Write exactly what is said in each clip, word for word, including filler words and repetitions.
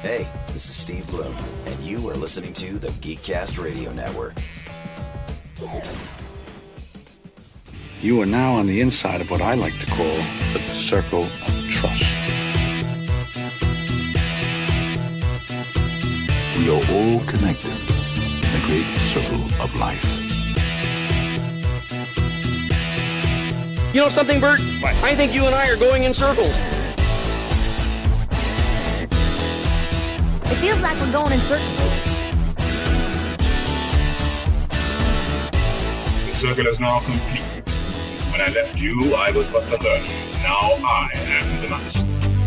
Hey, this is Steve Bloom, and you are listening to the Geekcast Radio Network. You are now on the inside of what I like to call the circle of trust. We are all connected in the great circle of life. You know something, Bert? What? I think you and I are going in circles. It feels like we're going in circles. The circle is now complete. When I left you, I was but the learner. Now I am the master.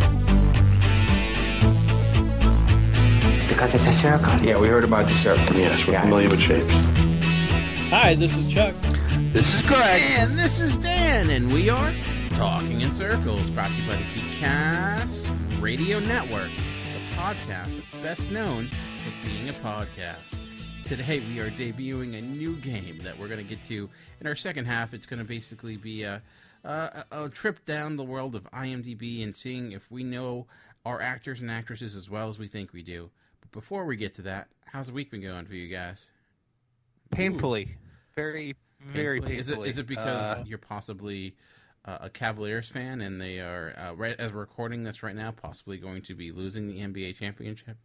Because it's a circle. Yeah, we heard about the circle. Yes, we're yeah. familiar with shapes. Hi, this is Chuck. This is Greg. And this is Dan, and we are Talking in Circles, brought to you by the Geekcast Radio Network, the podcast that's best known for being a podcast. Today we are debuting a new game that we're going to get to in our second half. It's going to basically be a, a, a trip down the world of IMDb and seeing if we know our actors and actresses as well as we think we do. But before we get to that, how's the week been going for you guys? Painfully. Ooh. Very, very painfully. painfully. Is it, is it because uh, you're possibly uh, a Cavaliers fan and they are, uh, right as we're recording this right now, possibly going to be losing the N B A championship?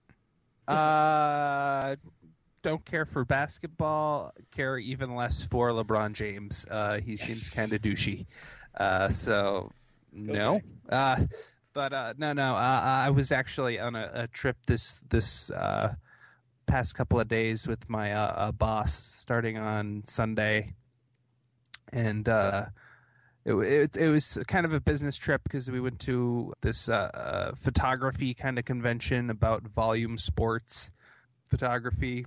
Uh... Don't care for basketball, care even less for LeBron James. Uh, he yes. seems kind of douchey. Uh, so, no. Okay. Uh, but, uh, no, no. Uh, I was actually on a, a trip this this uh, past couple of days with my uh, uh, boss starting on Sunday. And uh, it, it, it was kind of a business trip because we went to this uh, uh, photography kind of convention about volume sports photography,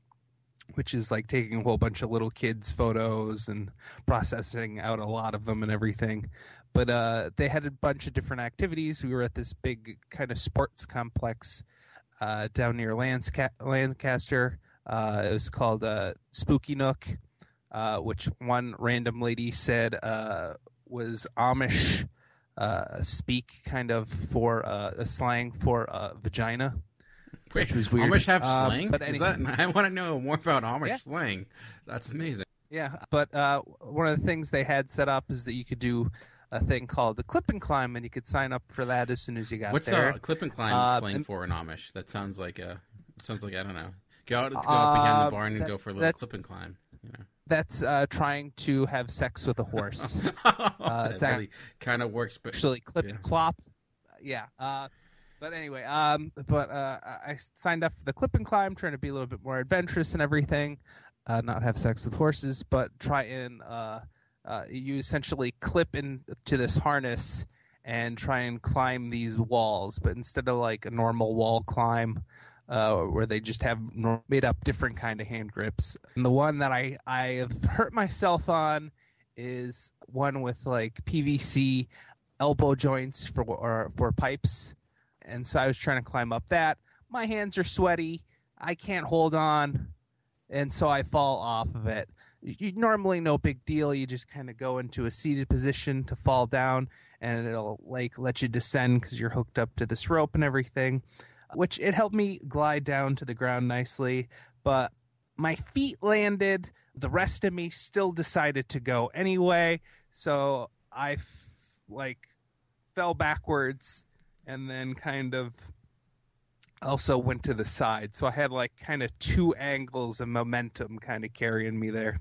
which is like taking a whole bunch of little kids' photos and processing out a lot of them and everything. But uh, they had a bunch of different activities. We were at this big kind of sports complex uh, down near Landsca- Lancaster. Uh, it was called uh, Spooky Nook, uh, which one random lady said uh, was Amish uh, speak kind of for uh, a slang for uh, vagina. Wait, which was weird. Amish have slang? Um, but Is anyway, that, I want to know more about Amish yeah. slang. That's amazing. Yeah, but uh, one of the things they had set up is that you could do a thing called the clip and climb, and you could sign up for that as soon as you got What's there. What's a clip and climb uh, slang and, for an Amish? That sounds like a. Sounds like I don't know. Go out, go out behind the barn and that, go for a little clip and climb. You know. That's uh, trying to have sex with a horse. uh, it's really kind of works, but actually clip yeah. and clop. Yeah. Uh, But anyway, um, but uh, I signed up for the clip and climb, trying to be a little bit more adventurous and everything, uh, not have sex with horses, but try and uh, uh, you essentially clip into this harness and try and climb these walls. But instead of like a normal wall climb, uh, where they just have made up different kind of hand grips, and the one that I I have hurt myself on is one with like P V C elbow joints for or for pipes. And so I was trying to climb up that. My hands are sweaty. I can't hold on. And so I fall off of it. You, normally no big deal. You just kind of go into a seated position to fall down, and it'll like let you descend because you're hooked up to this rope and everything, which it helped me glide down to the ground nicely. But my feet landed. The rest of me still decided to go anyway. So I f- like fell backwards. And then kind of also went to the side. So I had like kind of two angles of momentum kind of carrying me there.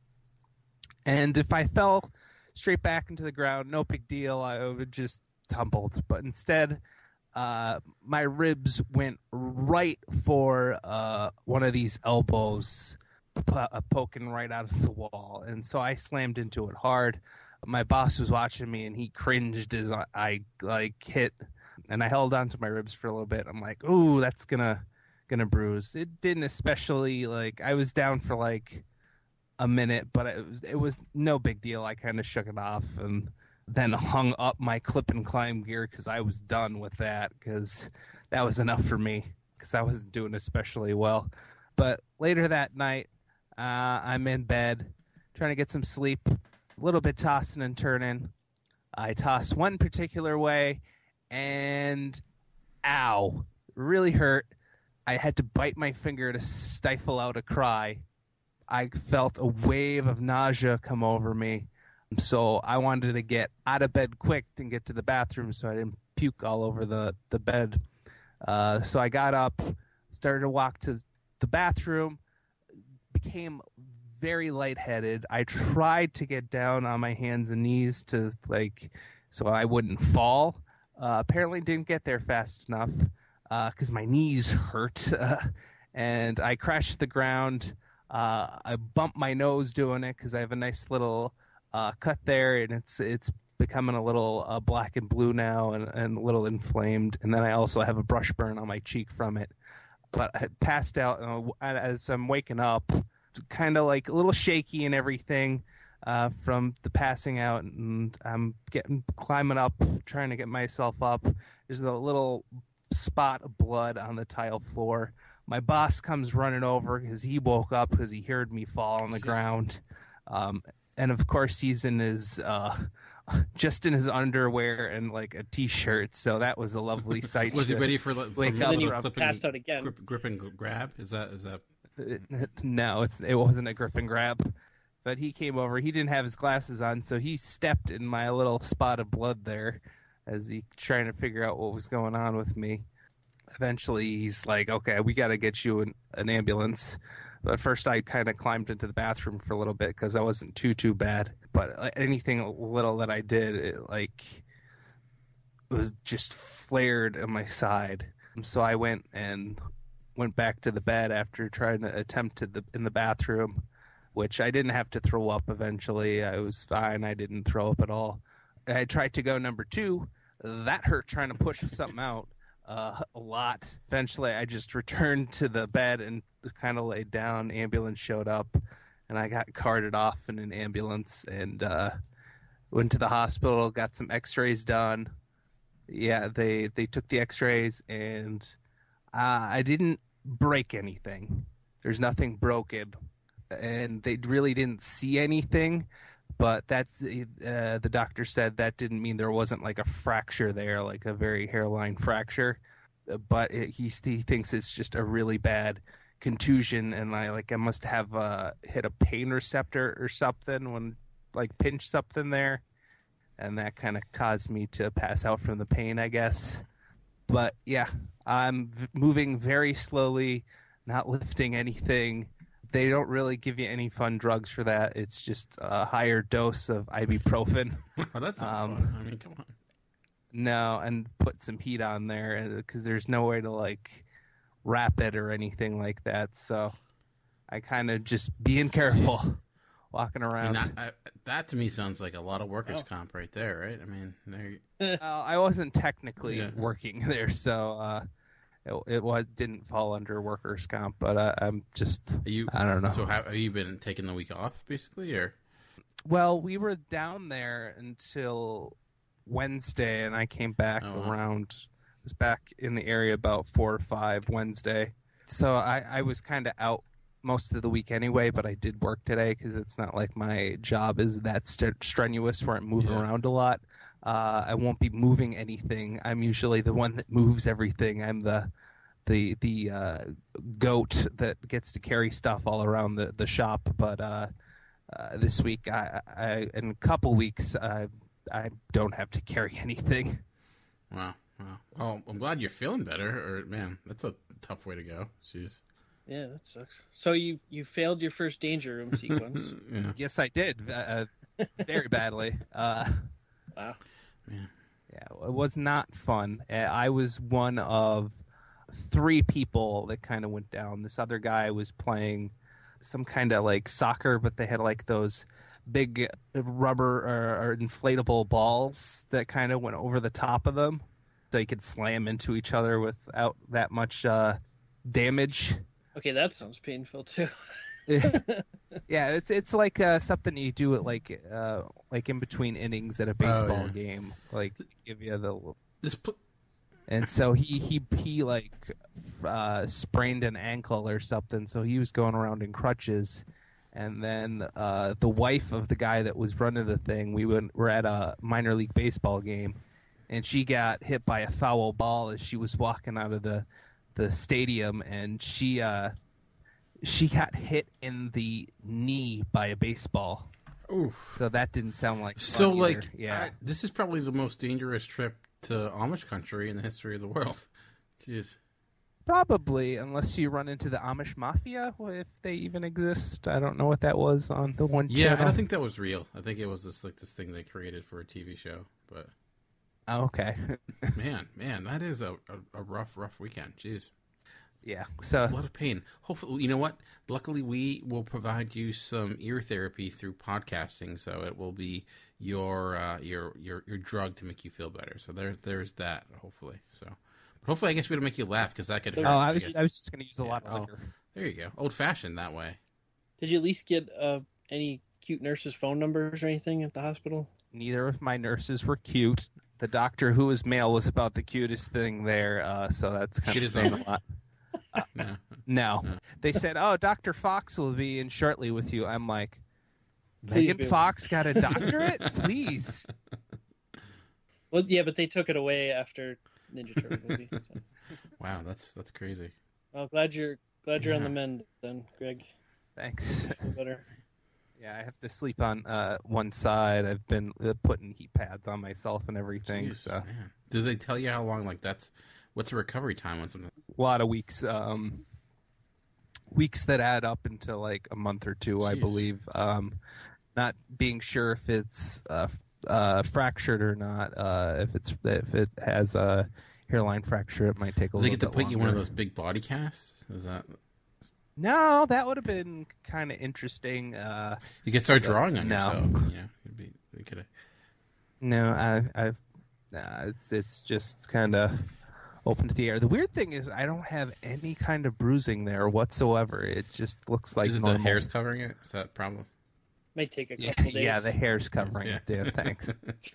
And if I fell straight back into the ground, no big deal. I would just tumbled. But instead, uh, my ribs went right for uh, one of these elbows po- poking right out of the wall. And so I slammed into it hard. My boss was watching me, and he cringed as I, I like hit... And I held on to my ribs for a little bit. I'm like, ooh, that's gonna gonna bruise. It didn't especially, like, I was down for like a minute, but it was it was no big deal. I kind of shook it off and then hung up my clip and climb gear because I was done with that because that was enough for me because I wasn't doing especially well. But later that night, uh, I'm in bed trying to get some sleep, a little bit tossing and turning. I toss one particular way, and ow, really hurt. I had to bite my finger to stifle out a cry. I felt a wave of nausea come over me. So I wanted to get out of bed quick and get to the bathroom so I didn't puke all over the, the bed. Uh, so I got up, started to walk to the bathroom, became very lightheaded. I tried to get down on my hands and knees to like so I wouldn't fall. Uh, apparently didn't get there fast enough because uh, my knees hurt. Uh, and I crashed to the ground. Uh, I bumped my nose doing it because I have a nice little uh, cut there, and it's it's becoming a little uh, black and blue now and, and a little inflamed. And then I also have a brush burn on my cheek from it. But I passed out uh, as I'm waking up, kind of like a little shaky and everything uh, from the passing out. And I'm getting climbing up, trying to get myself up. There's a little spot of blood on the tile floor. My boss comes running over because he woke up because he heard me fall on the ground. Um, and of course, he's in his uh, just in his underwear and like a t-shirt. So that was a lovely sight. Was he ready for like wake and up? then you From, passed out again. Grip, grip and grab? Is that is that? No, it's, it wasn't a grip and grab. But he came over. He didn't have his glasses on, so he stepped in my little spot of blood there as he trying to figure out what was going on with me. Eventually, he's like, okay, we got to get you an, an ambulance. But first, I kind of climbed into the bathroom for a little bit because I wasn't too, too bad. But anything little that I did, it, like, it was just flared on my side. So I went and went back to the bed after trying to attempt to the in the bathroom, which I didn't have to throw up eventually. I was fine. I didn't throw up at all. I tried to go number two. That hurt trying to push something out. Uh, a lot. Eventually, I just returned to the bed and kind of laid down. Ambulance showed up, and I got carted off in an ambulance and uh, went to the hospital, got some x-rays done. Yeah, they, they took the x-rays, and uh, I didn't break anything. There's nothing broken, and they really didn't see anything. But that's uh, the doctor said that didn't mean there wasn't like a fracture there, like a very hairline fracture. But it, he he thinks it's just a really bad contusion, and I like I must have uh, hit a pain receptor or something when like pinched something there, and that kind of caused me to pass out from the pain, I guess. But yeah, I'm v- moving very slowly, not lifting anything. They don't really give you any fun drugs for that. It's just a higher dose of ibuprofen. Oh, that's not um, fun. I mean, come on. No, and put some heat on there because there's no way to like wrap it or anything like that. So I kind of just being careful, walking around. I mean, I, I, that to me sounds like a lot of workers' oh. comp right there, right? I mean, there. uh, I wasn't technically yeah. working there, so. Uh, It, it was didn't fall under workers' comp, but uh, I'm just you, I don't know. So how, have you been taking the week off, basically, or? Well, we were down there until Wednesday, and I came back oh, wow. around. Was back in the area about four or five Wednesday, so I, I was kind of out most of the week anyway. But I did work today because it's not like my job is that st- strenuous where I'm moving yeah. around a lot. Uh, I won't be moving anything. I'm usually the one that moves everything. I'm the the the uh, goat that gets to carry stuff all around the, the shop. But uh, uh, this week, I, I in a couple weeks, I I don't have to carry anything. Wow, wow. Well, I'm glad you're feeling better. Or man, that's a tough way to go. Jeez. Yeah, that sucks. So you, you failed your first danger room sequence. yeah. Yes, I did. Uh, very badly. Uh, wow. Yeah. Yeah, it was not fun. I was one of three people that kind of went down. This other guy was playing some kind of like soccer, but they had like those big rubber or, or inflatable balls that kind of went over the top of them, so you could slam into each other without that much uh, damage. Okay, that sounds painful too. Yeah, it's it's like uh, something you do at like uh, like in between innings at a baseball oh, yeah. game, like give you the. This pl- and so he he he like uh, sprained an ankle or something, so he was going around in crutches. And then uh, the wife of the guy that was running the thing, we went, were at a minor league baseball game, and she got hit by a foul ball as she was walking out of the the stadium, and she uh, she got hit in the knee by a baseball. Oof. So that didn't sound like so fun like either. yeah. I, this is probably the most dangerous trip to Amish country in the history of the world. Jeez. Probably, unless you run into the Amish Mafia, if they even exist. I don't know what that was on the one Yeah, channel. I don't think that was real. I think it was just like this thing they created for a T V show. But oh, okay. man, man, that is a, a, a rough, rough weekend. Jeez. Yeah, so A lot of pain. Hopefully, you know what? Luckily, we will provide you some ear therapy through podcasting, so it will be your uh, your your your drug to make you feel better. So there, there's that. Hopefully, so but hopefully, I guess we'll make you laugh because that could. Oh, hurt, I I was guess. I was just going to use a Yeah, lot of oh, liquor. There you go. Old fashioned that way. Did you at least get uh, any cute nurses' phone numbers or anything at the hospital? Neither of my nurses were cute. The doctor, who was male, was about the cutest thing there. Uh, so that's kind Cute of as saying always. a lot. Uh, No. no. No. They said, "Oh, Doctor Fox will be in shortly with you." I'm like, Please Megan be. Fox got a doctorate? Please. Well, yeah, but they took it away after Ninja Turtle movie. So. Wow, that's that's crazy. Well, glad you're glad you're on Yeah. the mend then, Greg. Thanks. Feel better. Yeah, I have to sleep on uh, one side. I've been uh, putting heat pads on myself and everything. Jeez, so man. Does they tell you how long? Like that's what's the recovery time on something? a lot of weeks. Um, weeks that add up into like a month or two, I Jeez. believe. Um, not being sure if it's uh, f- uh, fractured or not. Uh, if it's if it has a hairline fracture, it might take a Do they little get to bit put you one of longer. those big body casts? Is that No, that would have been kind of interesting. Uh, you could start drawing on No. yourself? Yeah, it'd be. They could have. no, I, I, nah, it's it's just kind of open to the air. The weird thing is, I don't have any kind of bruising there whatsoever. It just looks like Is it normal. the hairs covering it? Is that a problem? Might take a Yeah, couple days. yeah, the hair's covering Yeah. it, dude. Thanks.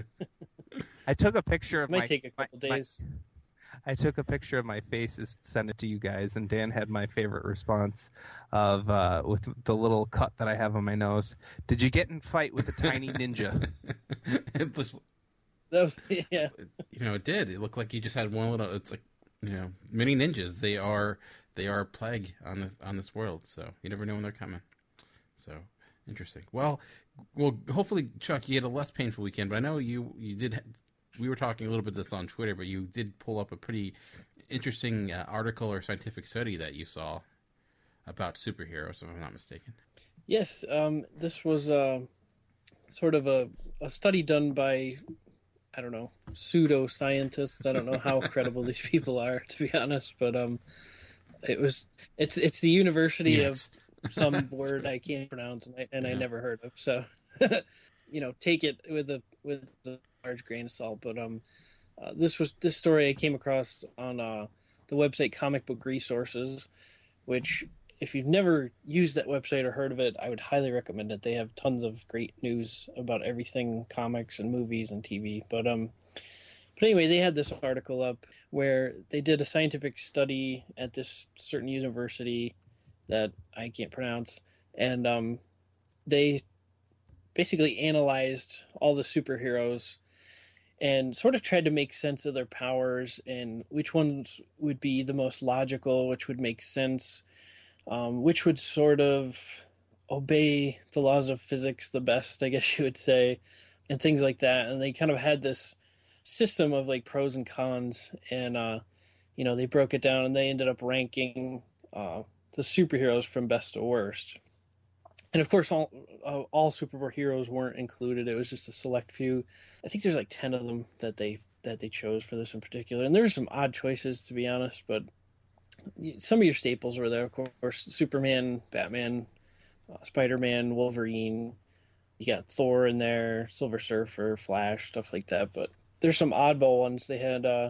I took a picture of Might my. take a my- couple my- days. I took a picture of my face, and sent it to you guys, and Dan had my favorite response of uh, with the little cut that I have on my nose. Did you get in fight with a tiny ninja? It was- That was- yeah. you know, it did. It looked like you just had one little. It's like you know, mini ninjas. They are they are a plague on this on this world. So you never know when they're coming. So interesting. Well, well, hopefully, Chuck, you had a less painful weekend. But I know you you did. We were talking a little bit of this on Twitter, but you did pull up a pretty interesting uh, article or scientific study that you saw about superheroes, if I'm not mistaken. Yes, um, this was uh, sort of a, a study done by, I don't know, pseudo-scientists. I don't know how credible these people are, to be honest, but um, it was it's it's the University Yes. of some word I can't pronounce and I, and I Yeah. never heard of. So, you know, take it with a with a large grain of salt. But um, uh, this was this story I came across on uh, the website Comic Book Resources, which if you've never used that website or heard of it, I would highly recommend it. They have tons of great news about everything comics and movies and T V. But um, but anyway, they had this article up where they did a scientific study at this certain university that I can't pronounce, and um, they basically analyzed all the superheroes and sort of tried to make sense of their powers and which ones would be the most logical, which would make sense, um, which would sort of obey the laws of physics the best, I guess you would say, and things like that. And they kind of had this system of like pros and cons, and uh, you know, they broke it down and they ended up ranking uh, the superheroes from best to worst. And of course, all uh, all superheroes weren't included. It was just a select few. I think there's like ten of them that they that they chose for this in particular. And there's some odd choices, to be honest. But some of your staples were there, of course: Superman, Batman, uh, Spider-Man, Wolverine. You got Thor in there, Silver Surfer, Flash, stuff like that. But there's some oddball ones. They had uh,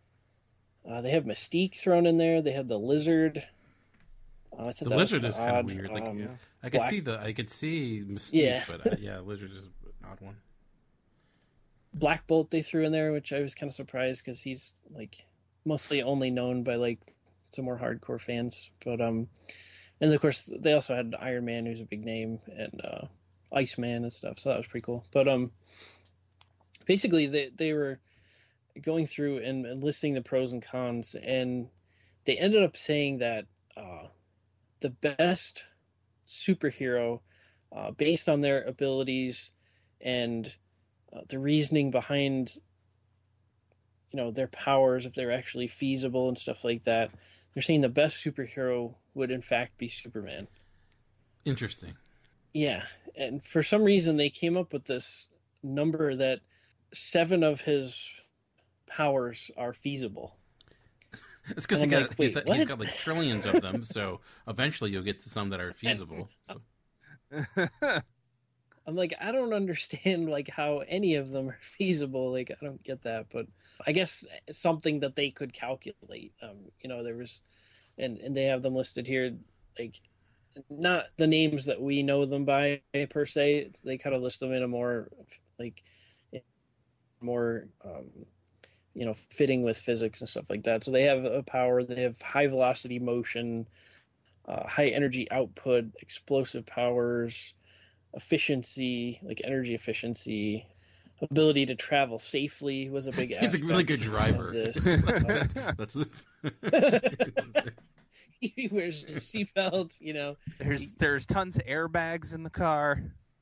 uh, they have Mystique thrown in there. They had the Lizard. Uh, I thought The that was lizard is kind of odd. weird. Like Um, I could Black- see the I could see Mystique, Yeah. but uh, yeah, lizard is an odd one. Black Bolt they threw in there, which I was kind of surprised because he's like mostly only known by like some more hardcore fans. But um, and of course they also had Iron Man, who's a big name, and uh, Iceman and stuff. So that was pretty cool. But um, basically they they were going through and, and listing the pros and cons, and they ended up saying that uh, the best superhero, uh, based on their abilities and uh, the reasoning behind, you know, their powers, if they're actually feasible and stuff like that, they're saying the best superhero would in fact be Superman. Interesting. Yeah, and for some reason they came up with this number that seven of his powers are feasible. It's because he got, like, he's, he's got like trillions of them, so eventually you'll get to some that are feasible. So. I'm like, I don't understand like how any of them are feasible. Like, I don't get that, but I guess it's something that they could calculate. Um, you know, there was, and and they have them listed here, like not the names that we know them by per se. It's, they kind of list them in a more like more um, you know, fitting with physics and stuff like that. So they have a power. They have high velocity motion, uh, high energy output, explosive powers, efficiency, like energy efficiency, ability to travel safely was a big aspect. He's a really good driver. This. That's the... He wears a seatbelt, you know. There's there's tons of airbags in the car.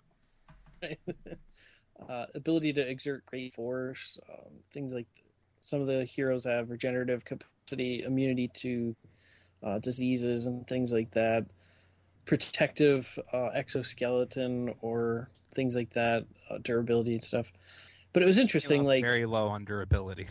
uh, ability to exert great force, um, things like some of the heroes have regenerative capacity, immunity to uh, diseases and things like that. Protective uh, exoskeleton or things like that, uh, durability and stuff. But it was interesting, like very low on durability.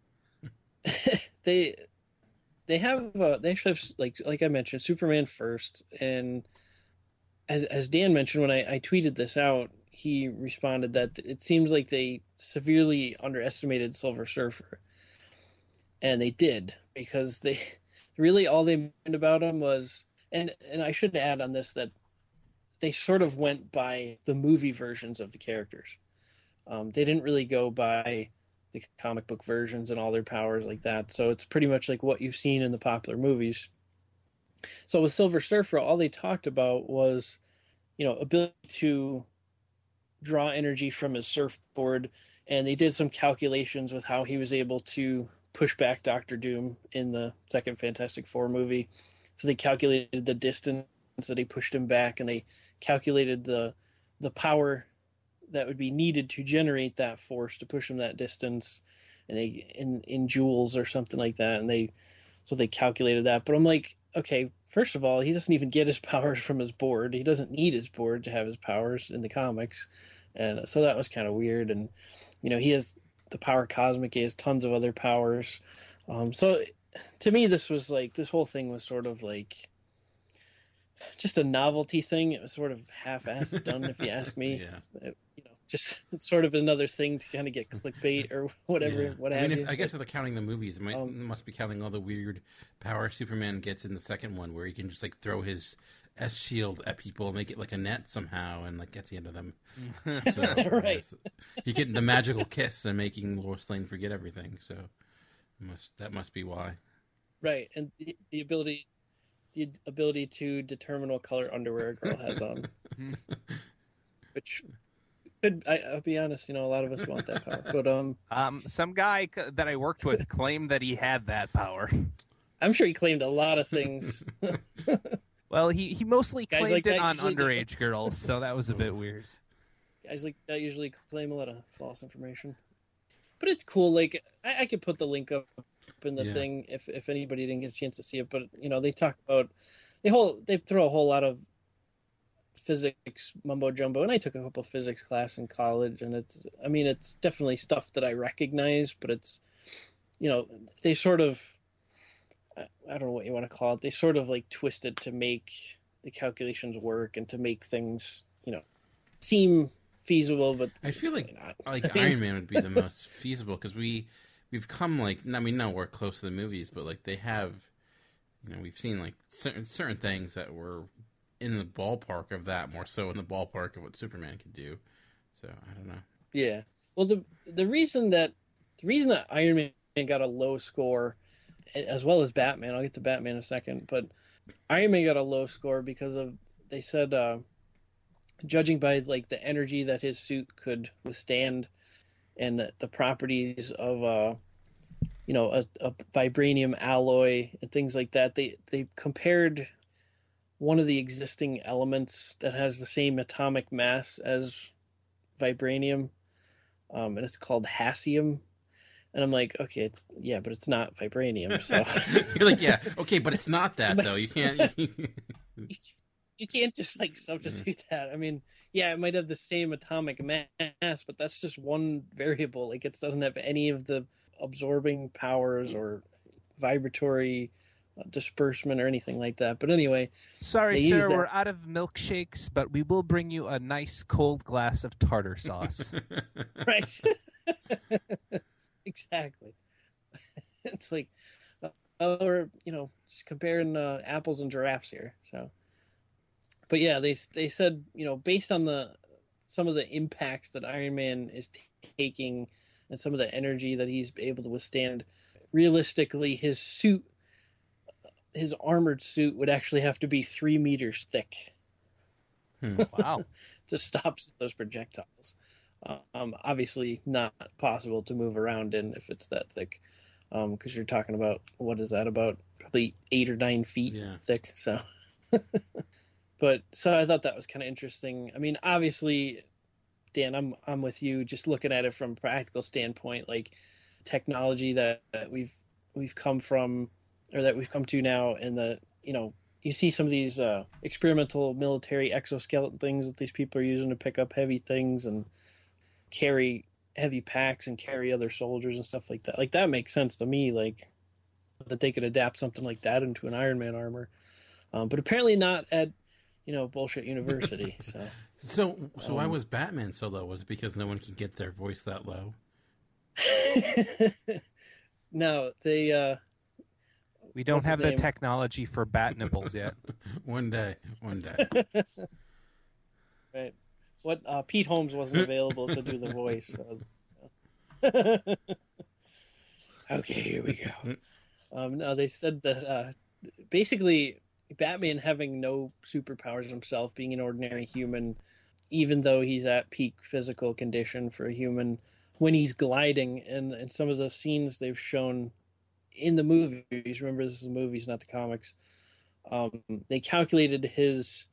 they they have uh, they actually have, like like I mentioned, Superman first, and as as Dan mentioned when I, I tweeted this out, he responded that it seems like they severely underestimated Silver Surfer, and they did, because they really all they mentioned about him was. And and I should add on this that they sort of went by the movie versions of the characters. Um, they didn't really go by the comic book versions and all their powers like that. So it's pretty much like what you've seen in the popular movies. So with Silver Surfer, all they talked about was, you know, ability to draw energy from his surfboard. And they did some calculations with how he was able to push back Doctor Doom in the second Fantastic Four movie. So they calculated the distance that he pushed him back, and they calculated the the power that would be needed to generate that force to push him that distance, and they in in joules or something like that. And they so they calculated that. But I'm like, okay, first of all, he doesn't even get his powers from his board. He doesn't need his board to have his powers in the comics, and so that was kind of weird. And you know, he has the power cosmic. He has tons of other powers. Um, so. To me, this was like, this whole thing was sort of like just a novelty thing. It was sort of half-assed done, if you ask me. Yeah. It, you know, just it's sort of another thing to kind of get clickbait or whatever. Yeah. What I have mean, you. if, I guess if they're counting the movies, it might, Um, must be counting all the weird power Superman gets in the second one, where he can just like throw his S shield at people and make it like a net somehow, and like get the end of them. So, Right. yeah, so he getting the magical kiss and making Lois Lane forget everything. So must that must be why. Right, and the, the ability, the ability to determine what color underwear a girl has on, which could, I, I'll be honest, you know, a lot of us want that power, but um, Um, some guy c- that I worked with claimed that he had that power. I'm sure he claimed a lot of things. Well, he, he mostly Guys claimed like it that on usually do. underage girls, so that was a bit weird. Guys like that usually claim a lot of false information, but it's cool. Like I, I could put the link up in the Yeah. thing if if anybody didn't get a chance to see it. But you know, they talk about they whole they throw a whole lot of physics mumbo jumbo, and I took a couple of physics class in college, and it's I mean it's definitely stuff that I recognize, but it's you know they sort of I, I don't know what you want to call it. They sort of like twist it to make the calculations work and to make things you know seem feasible, but I feel it's like really not. like I mean, Iron Man would be the most feasible, because we we've come like I mean no we're close to the movies, but like they have you know we've seen like certain certain things that were in the ballpark of that, more so in the ballpark of what Superman could do. So I don't know. Yeah. Well, the the reason that the reason that Iron Man got a low score, as well as Batman, I'll get to Batman in a second, but Iron Man got a low score because of they said, uh, judging by like the energy that his suit could withstand, and the, the properties of uh, you know, a, a vibranium alloy and things like that. They they compared one of the existing elements that has the same atomic mass as vibranium, um, and it's called hassium. And I'm like, okay, it's yeah, but it's not vibranium. So you're like, yeah, okay, but it's not that though. You can't. You, you can't just like substitute mm-hmm. that. I mean, yeah, it might have the same atomic mass, but that's just one variable. Like it doesn't have any of the absorbing powers or vibratory disbursement or anything like that. But anyway, sorry, sir, we're out of milkshakes, but we will bring you a nice cold glass of tartar sauce. Right. Exactly. It's like, uh, or you know, just comparing uh, apples and giraffes here. So, but yeah, they they said, you know, based on the some of the impacts that Iron Man is t- taking and some of the energy that he's able to withstand, realistically, his suit, his armored suit, would actually have to be three meters thick. Hmm. Wow. To stop those projectiles. Um, obviously not possible to move around in if it's that thick, because um, you're talking about, what is that, about probably eight or nine feet yeah. thick. So, but so I thought that was kind of interesting. I mean, obviously, Dan, I'm I'm with you. Just looking at it from a practical standpoint, like technology that, that we've we've come from, or that we've come to now, and the you know. You see some of these uh, experimental military exoskeleton things that these people are using to pick up heavy things and carry heavy packs and carry other soldiers and stuff like that. Like that makes sense to me, like that they could adapt something like that into an Iron Man armor. Um, but apparently not at, you know, bullshit university. So, so, so um, why was Batman so low? Was it because no one can get their voice that low? No, they, uh, we don't have the name? technology for bat nipples yet. One day, one day. Right. What uh, Pete Holmes wasn't available to do the voice. So. Okay, here we go. Um, no, they said that uh, basically Batman having no superpowers himself, being an ordinary human, even though he's at peak physical condition for a human, when he's gliding, and, and some of the scenes they've shown in the movies, remember this is the movies, not the comics, um, they calculated his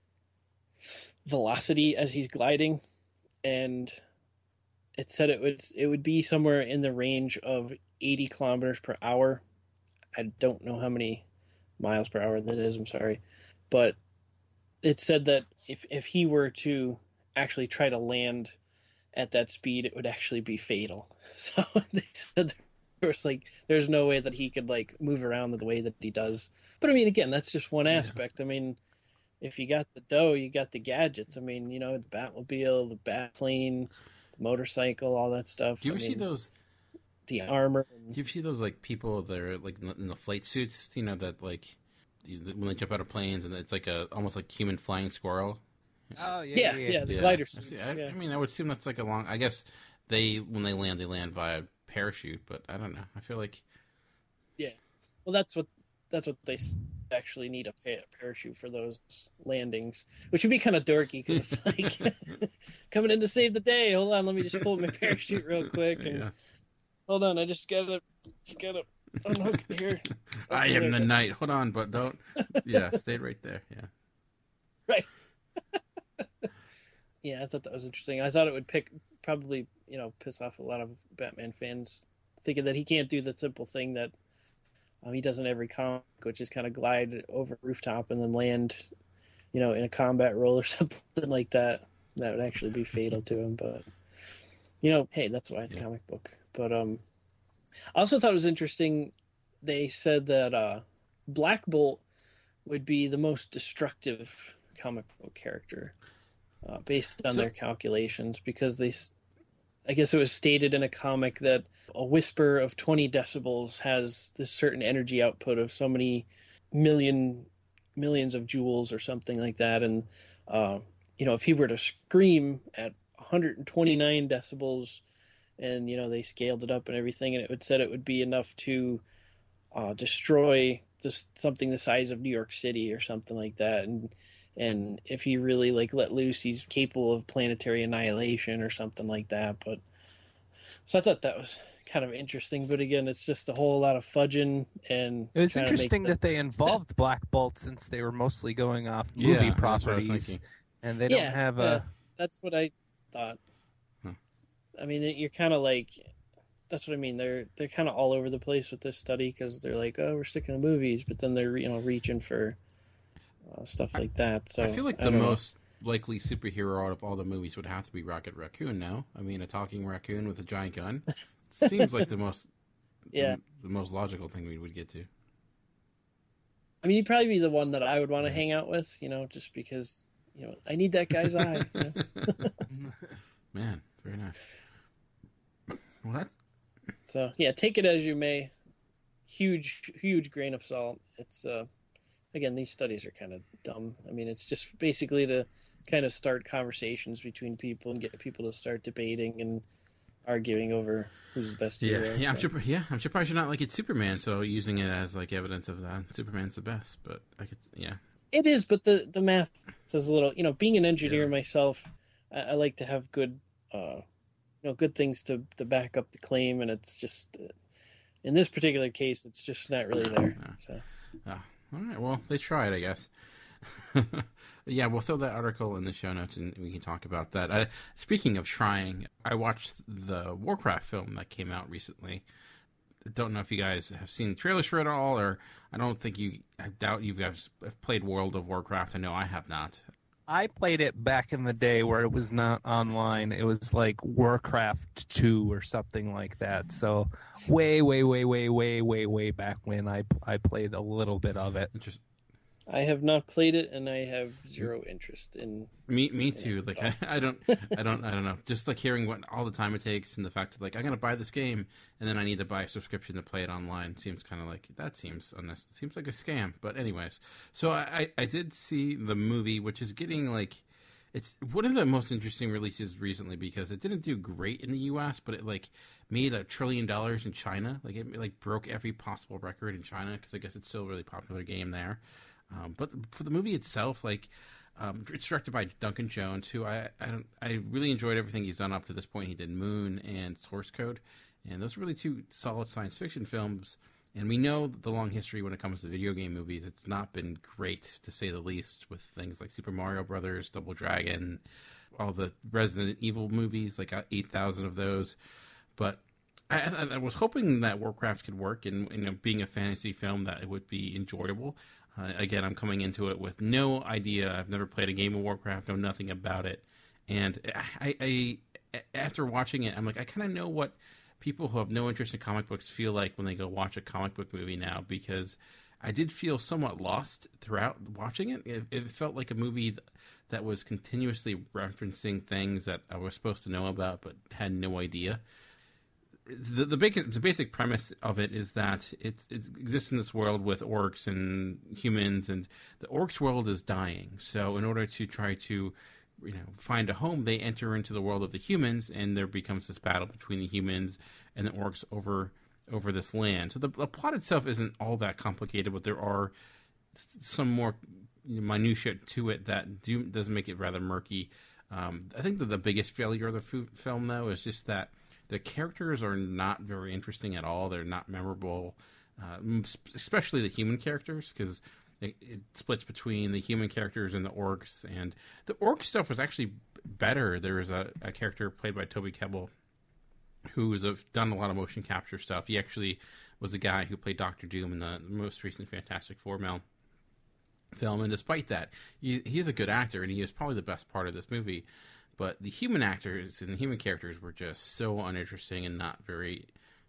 velocity as he's gliding, and it said it would it would be somewhere in the range of eighty kilometers per hour. I don't know how many miles per hour that is, I'm sorry, but it said that if if he were to actually try to land at that speed, it would actually be fatal. So they said there was like there's no way that he could like move around the way that he does. But I mean, again, that's just one aspect. Yeah. I mean, if you got the dough, you got the gadgets. I mean, you know, the Batmobile, the Batplane, the motorcycle, all that stuff. Do you ever I see mean, those? The armor. Do you ever see those like people that are like in the flight suits? You know that like when they jump out of planes and it's like a almost like human flying squirrel. Oh yeah, yeah, yeah, yeah, the yeah. glider suits. I, yeah. I mean, I would assume that's like a long. I guess they when they land, they land via parachute, but I don't know. I feel like. Yeah, well, that's what that's what they actually need a, a parachute for those landings, which would be kind of dorky because it's like coming in to save the day. Hold on, let me just pull my parachute real quick. And yeah. Hold on, I just gotta just gotta unhook it here. I am the knight. Hold on, but don't. Yeah, stay right there. Yeah. Right. Yeah, I thought that was interesting. I thought it would pick probably, you know, piss off a lot of Batman fans, thinking that he can't do the simple thing that um, he does in every comic, which is kind of glide over a rooftop and then land, you know, in a combat role or something like that. That would actually be fatal to him. But, you know, hey, that's why it's a yeah. comic book. But um, I also thought it was interesting. They said that uh, Black Bolt would be the most destructive comic book character. Uh, based on so, their calculations, because they, I guess it was stated in a comic that a whisper of twenty decibels has this certain energy output of so many million, millions of joules or something like that. And, uh, you know, if he were to scream at one hundred twenty-nine decibels and, you know, they scaled it up and everything, and it would said it would be enough to uh, destroy this, something the size of New York City or something like that. And, And if he really like let loose, he's capable of planetary annihilation or something like that. But So I thought that was kind of interesting, but again, it's just a whole lot of fudging and. It was trying to interesting make that they involved Black Bolt since they were mostly going off movie Yeah, that's what I was properties, thinking. and they Yeah, don't have yeah, a. That's what I thought. Huh. I mean, you're kind of like. That's what I mean. They're they're kind of all over the place with this study because they're like, oh, we're sticking to movies, but then they're you know reaching for uh, stuff like that. So I feel like I the don't know. most likely superhero out of all the movies would have to be Rocket Raccoon now. I mean, a talking raccoon with a giant gun seems like the most Yeah. the, the most logical thing we would get to. I mean, he'd probably be the one that I would want to hang out with, you know, just because you know I need that guy's eye. You know? Man, very nice. Well, that's So yeah, take it as you may. Huge, huge grain of salt. It's uh, again, these studies are kind of dumb. I mean, it's just basically to kind of start conversations between people and get people to start debating and arguing over who's the best yeah, hero. yeah. I'm so. sure. Yeah, I'm surprised you're not like it's Superman. So using it as like evidence of that, Superman's the best. But I could, yeah. It is, but the the math is a little. You know, being an engineer Yeah. myself, I, I like to have good, uh, you know, good things to to back up the claim, and it's just. Uh, In this particular case, it's just not really there. No. So. Oh, all right. Well, they tried, I guess. Yeah, we'll throw that article in the show notes, and we can talk about that. Uh, speaking of trying, I watched the Warcraft film that came out recently. I don't know if you guys have seen trailers for it at all, or I don't think you. I doubt you guys have played World of Warcraft. I know I have not. I played it back in the day where it was not online. It was like Warcraft two or something like that. So way, way, way, way, way, way, way back when I I played a little bit of it. Just I have not played it, and I have zero interest in. me, me too. Like I, I don't, I don't, I don't know. Just like hearing what all the time it takes, and the fact that like I'm gonna buy this game, and then I need to buy a subscription to play it online seems kind of like that seems unnecessary. Seems like a scam. But anyways, so I, I, I did see the movie, which is getting like, it's one of the most interesting releases recently because it didn't do great in the U S, but it like made a trillion dollars in China. Like it like broke every possible record in China because I guess it's still a really popular game there. Um, but for the movie itself, like um, it's directed by Duncan Jones, who I I, don't, I really enjoyed everything he's done up to this point. He did Moon and Source Code, and those are really two solid science fiction films. And we know the long history when it comes to video game movies. It's not been great, to say the least, with things like Super Mario Brothers, Double Dragon, all the Resident Evil movies, like eight thousand of those. But I, I, I was hoping that Warcraft could work, and you know, being a fantasy film, that it would be enjoyable. Uh, again, I'm coming into it with no idea. I've never played a game of Warcraft, know nothing about it. And I, I after watching it, I'm like, I kind of know what people who have no interest in comic books feel like when they go watch a comic book movie now, because I did feel somewhat lost throughout watching it. It, it felt like a movie that was continuously referencing things that I was supposed to know about but had no idea. The the basic the basic premise of it is that it it exists in this world with orcs and humans, and the orcs world is dying. So in order to try to, you know, find a home, they enter into the world of the humans, and there becomes this battle between the humans and the orcs over over this land. So the, the plot itself isn't all that complicated, but there are some more minutiae to it that do does make it rather murky. Um, I think that the biggest failure of the f- film, though, is just that the characters are not very interesting at all. They're not memorable, uh, especially the human characters, because it, it splits between the human characters and the orcs. And the orc stuff was actually better. There was a, a character played by Toby Kebbell who has done a lot of motion capture stuff. He actually was the guy who played Doctor Doom in the most recent Fantastic Four film. And despite that, he, he is a good actor, and he is probably the best part of this movie. But the human actors and the human characters were just so uninteresting and not very...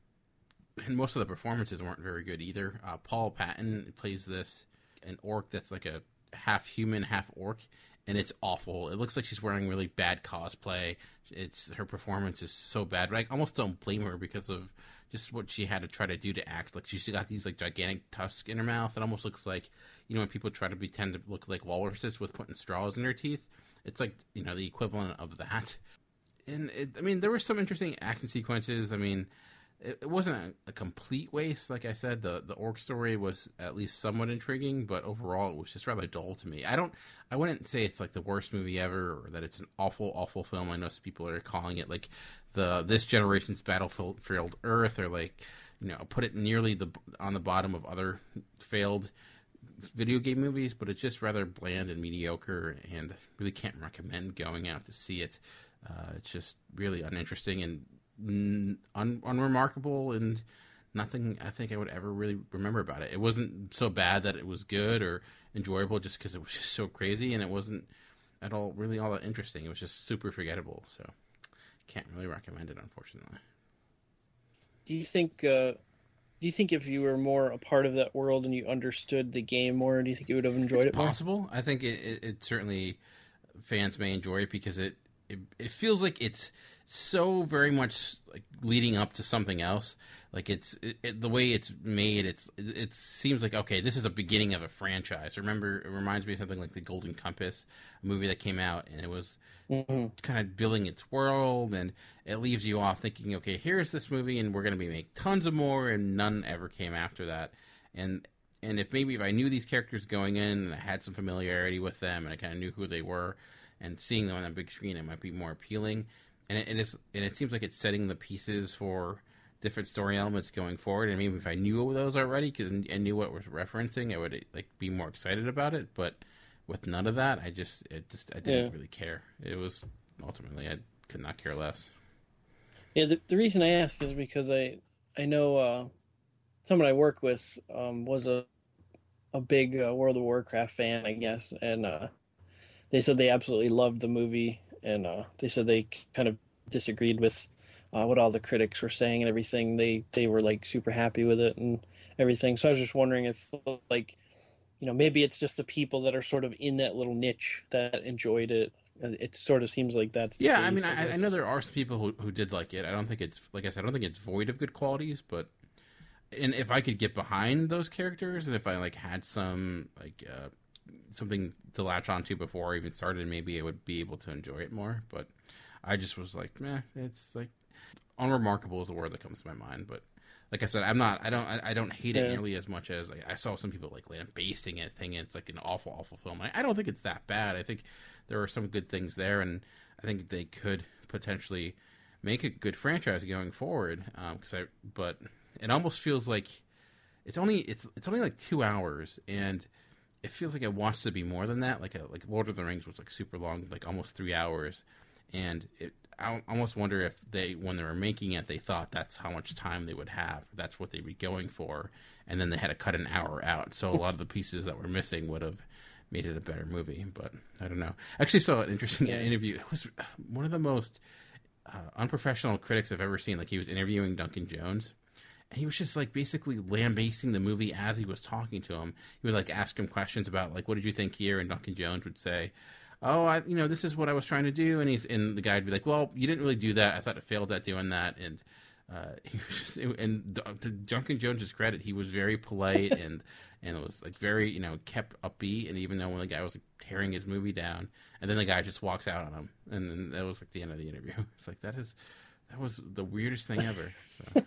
And most of the performances weren't very good either. Uh, Paul Patton plays this, an orc that's like a half human, half orc, and it's awful. It looks like she's wearing really bad cosplay. It's her performance is so bad, but I almost don't blame her because of just what she had to try to do to act. Like she's got these like gigantic tusks in her mouth. It almost looks like, you know, when people try to pretend to look like walruses with putting straws in their teeth. It's like, you know, the equivalent of that. And it, I mean, there were some interesting action sequences. I mean, it, it wasn't a, a complete waste. Like I said, the the orc story was at least somewhat intriguing, but overall it was just rather dull to me. I don't, I wouldn't say it's like the worst movie ever, or that it's an awful, awful film. I know some people are calling it like the this generation's Battlefield Earth, or like, you know, put it nearly the on the bottom of other failed video game movies, but it's just rather bland and mediocre, and really can't recommend going out to see it. Uh, it's just really uninteresting and un- unremarkable, and nothing I think I would ever really remember about it. It wasn't so bad that it was good or enjoyable, just because it was just so crazy, and it wasn't at all really all that interesting. It was just super forgettable, so can't really recommend it, unfortunately. Do you think uh, do you think if you were more a part of that world and you understood the game more, do you think you would have enjoyed it's it more? Possible. I think it, it, it certainly fans may enjoy it because it, it it feels like it's so very much like leading up to something else. Like it's it, it, the way it's made. It's it, it seems like, okay, this is a beginning of a franchise. Remember, it reminds me of something like The Golden Compass, a movie that came out, and it was mm-hmm. kind of building its world, and it leaves you off thinking, okay, here's this movie, and we're going to be make tons of more, and none ever came after that. And and if maybe if I knew these characters going in, and I had some familiarity with them, and I kind of knew who they were, and seeing them on that big screen, it might be more appealing. And it, it is, and it seems like it's setting the pieces for different story elements going forward. And maybe if I knew those already, cause I knew what was referencing, I would like be more excited about it. But with none of that, I just, it just, I didn't yeah. really care. It was ultimately, I could not care less. Yeah, the, the reason I ask is because I, I know uh, someone I work with um, was a, a big uh, World of Warcraft fan, I guess, and uh, they said they absolutely loved the movie, and uh, they said they kind of disagreed with uh, what all the critics were saying and everything. They they were like super happy with it and everything. So I was just wondering if, like, you know, maybe it's just the people that are sort of in that little niche that enjoyed it. It sort of seems like that's the yeah. case, I mean, I, I, I know there are some people who who did like it. I don't think it's, like I said, I don't think it's void of good qualities, but. And if I could get behind those characters, and if I like had some like uh, something to latch onto before I even started, maybe I would be able to enjoy it more. But I just was like, meh, it's like unremarkable is the word that comes to my mind. But like I said, I'm not, I don't, I, I don't hate it yeah. nearly as much as like, I saw some people like lambasting it, thinking it's like an awful, awful film. I, I don't think it's that bad. I think there are some good things there, and I think they could potentially make a good franchise going forward. Um, cause I, but. It almost feels like it's only it's it's only like two hours, and it feels like it wants to be more than that. Like a, like Lord of the Rings was like super long, like almost three hours, and it I almost wonder if they, when they were making it, they thought that's how much time they would have, that's what they'd be going for, and then they had to cut an hour out. So a lot of the pieces that were missing would have made it a better movie. But I don't know. I actually saw an interesting yeah. interview. It was one of the most uh, unprofessional critics I've ever seen. Like, he was interviewing Duncan Jones. And he was just like basically lambasting the movie as he was talking to him. He would like ask him questions about like, what did you think here? And Duncan Jones would say, oh, I, you know, this is what I was trying to do. And he's, and the guy would be like, well, you didn't really do that. I thought it failed at doing that. And, uh, he was just, and to Duncan Jones's credit, he was very polite and, and it was like very, you know, kept upbeat. And even though when the guy was like tearing his movie down, and then the guy just walks out on him. And then that was like the end of the interview. It's like, that is, that was the weirdest thing ever. So.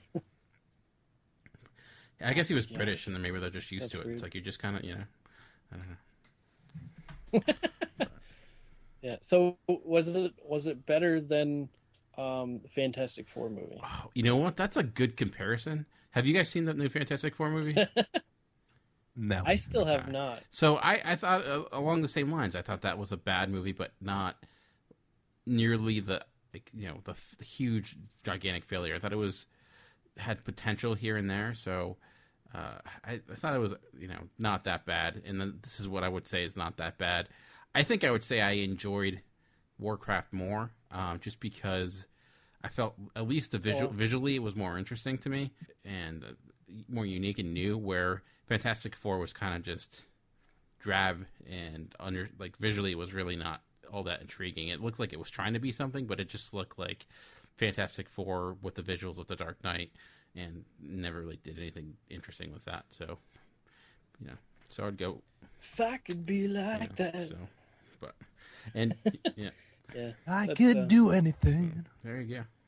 I guess he was yeah. British, and then maybe they're just used That's to it. Rude. It's like you just kind of, you know, I don't know. yeah. So was it was it better than um, the Fantastic Four movie? Oh, you know what? That's a good comparison. Have you guys seen that new Fantastic Four movie? No, I still okay. have not. So I, I thought uh, along the same lines. I thought that was a bad movie, but not nearly the like, you know the, the huge gigantic failure. I thought it was. Had potential here and there, so uh, I, I thought it was, you know, not that bad. And then this is what I would say is not that bad. I think I would say I enjoyed Warcraft more, um, just because I felt at least the visual, yeah. visually it was more interesting to me and uh, more unique and new. Where Fantastic Four was kind of just drab and under, like visually it was really not all that intriguing. It looked like it was trying to be something, but it just looked like Fantastic Four with the visuals of The Dark Knight, and never really did anything interesting with that. So, you know, so I'd go. If I could be like you know, that. So, but and yeah, yeah, I could uh, do anything. There you go.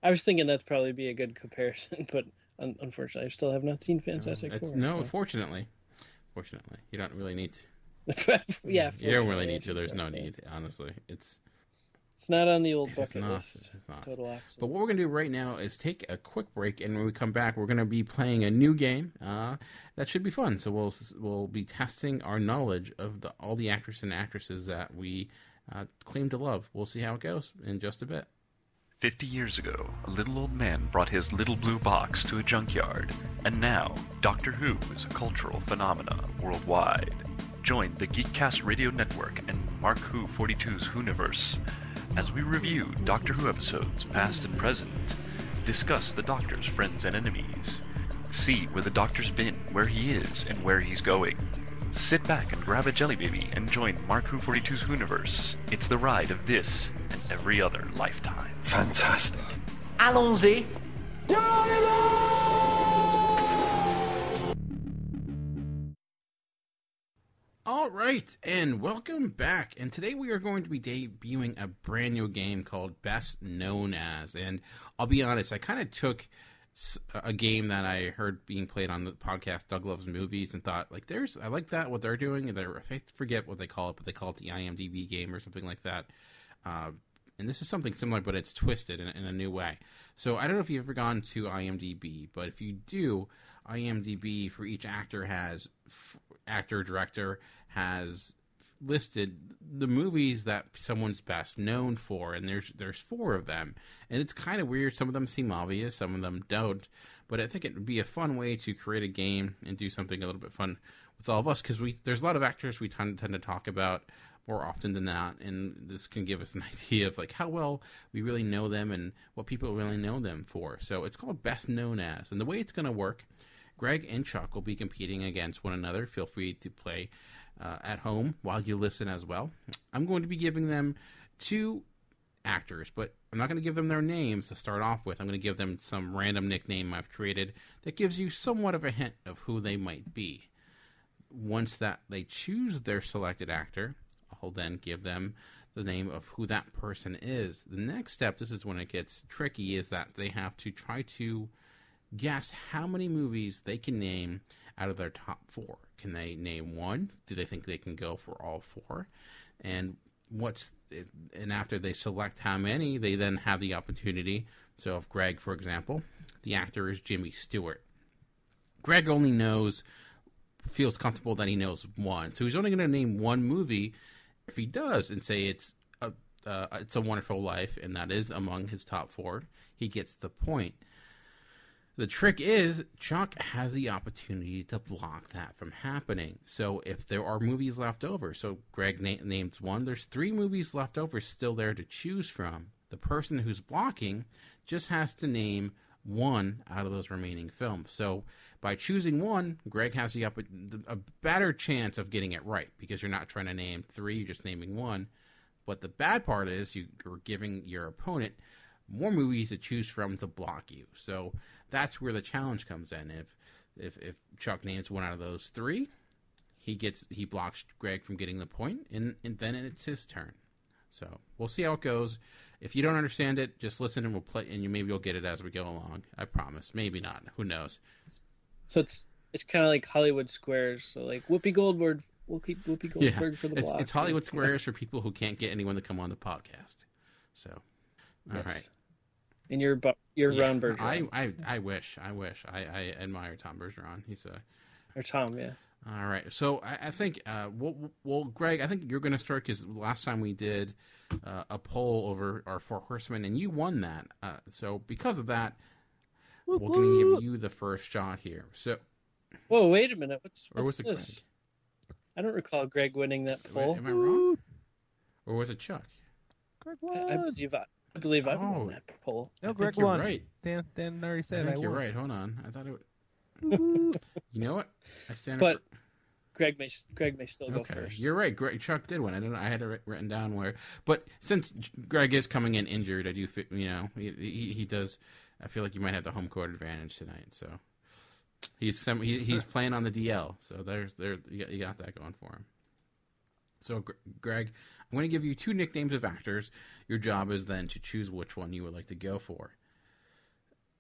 I was thinking that's probably be a good comparison, but un- unfortunately, I still have not seen Fantastic no, it's, Four. no, so. fortunately, fortunately, you don't really need to. yeah, you don't really need to. There's no need, honestly. It's it's not on the old it's bucket not, list. It's not. Total opposite. But what we're gonna do right now is take a quick break, and when we come back, we're gonna be playing a new game. Uh, that should be fun. So we'll we'll be testing our knowledge of the all the actors and actresses that we uh, claim to love. We'll see how it goes in just a bit. Fifty years ago, a little old man brought his little blue box to a junkyard, and now Doctor Who is a cultural phenomena worldwide. Join the Geekcast Radio Network and Mark Who forty-two's Whoniverse as we review Doctor Who episodes past and present, discuss the Doctor's friends and enemies, see where the Doctor's been, where he is, and where he's going. Sit back and grab a jelly baby and join Mark Who forty-two's Whoniverse. It's the ride of this and every other lifetime. Fantastic. Allons-y. All right, and welcome back. And today we are going to be debuting a brand new game called Best Known As. And I'll be honest, I kind of took a game that I heard being played on the podcast Doug Loves Movies and thought, like, there's I like that what they're doing, and they're, I forget what they call it, but they call it the I M D B game or something like that. Uh, and this is something similar, but it's twisted in, in a new way. So I don't know if you've ever gone to I M D B, but if you do, I M D B for each actor has f- actor director has listed the movies that someone's best known for, and there's there's four of them, and it's kind of weird. Some of them seem obvious, some of them don't, but I think it would be a fun way to create a game and do something a little bit fun with all of us, because we there's a lot of actors we tend, tend to talk about more often than not, and this can give us an idea of like how well we really know them and what people really know them for. So it's called Best Known As, and the way it's going to work, Greg and Chuck will be competing against one another. Feel free to play Uh, at home while you listen as well. I'm going to be giving them two actors, but I'm not going to give them their names to start off with. I'm going to give them some random nickname I've created that gives you somewhat of a hint of who they might be. Once that they choose their selected actor, I'll then give them the name of who that person is. The next step, this is when it gets tricky, is that they have to try to guess how many movies they can name out of their top four. Can they name one? Do they think they can go for all four? And what's and after they select how many, they then have the opportunity. So if Greg, for example, the actor is Jimmy Stewart. Greg only knows, feels comfortable that he knows one. So he's only going to name one movie. If he does and say it's a, uh, It's a Wonderful Life, and that is among his top four, he gets the point. The trick is, Chuck has the opportunity to block that from happening. So if there are movies left over, so Greg na- names one, there's three movies left over still there to choose from. The person who's blocking just has to name one out of those remaining films. So by choosing one, Greg has the up- a better chance of getting it right, because you're not trying to name three, you're just naming one. But the bad part is you're giving your opponent more movies to choose from to block you. So that's where the challenge comes in. If if if Chuck names one out of those three, he gets he blocks Greg from getting the point, and, and then it's his turn. So we'll see how it goes. If you don't understand it, just listen and we'll play, and you maybe you'll get it as we go along. I promise. Maybe not. Who knows? So it's it's kind of like Hollywood Squares. So like Whoopi Goldberg, Whoopi, Whoopi Goldberg yeah, for the it's, block. it's Hollywood Squares for people who can't get anyone to come on the podcast. So, all yes. right. And you're you're yeah, Ron Bergeron. I, I I wish I wish I, I admire Tom Bergeron. He's a or Tom, yeah. All right, so I, I think uh, well, well, Greg, I think you're going to start, because last time we did uh, a poll over our Four Horsemen, and you won that. Uh, so because of that, we're going to give you the first shot here. So, whoa, wait a minute, what's, what's or was it this? Greg? I don't recall Greg winning that poll. Am I wrong? Or was it Chuck? Greg won. I, I believe I. I believe I won Oh. that poll. No, I Greg think you're won. right. Dan, Dan already said I think I you're won. right. Hold on, I thought it. Would... you know what? I stand. But for... Greg may Greg may still go okay, first. you're right. Greg Chuck did win. I don't know. I had it written down where, but since Greg is coming in injured, I do. Fit, you know, he, he he does. I feel like you might have the home court advantage tonight. So he's some. He, he's playing on the D L. So there's there you got, you got that going for him. So, Greg, I'm going to give you two nicknames of actors. Your job is then to choose which one you would like to go for.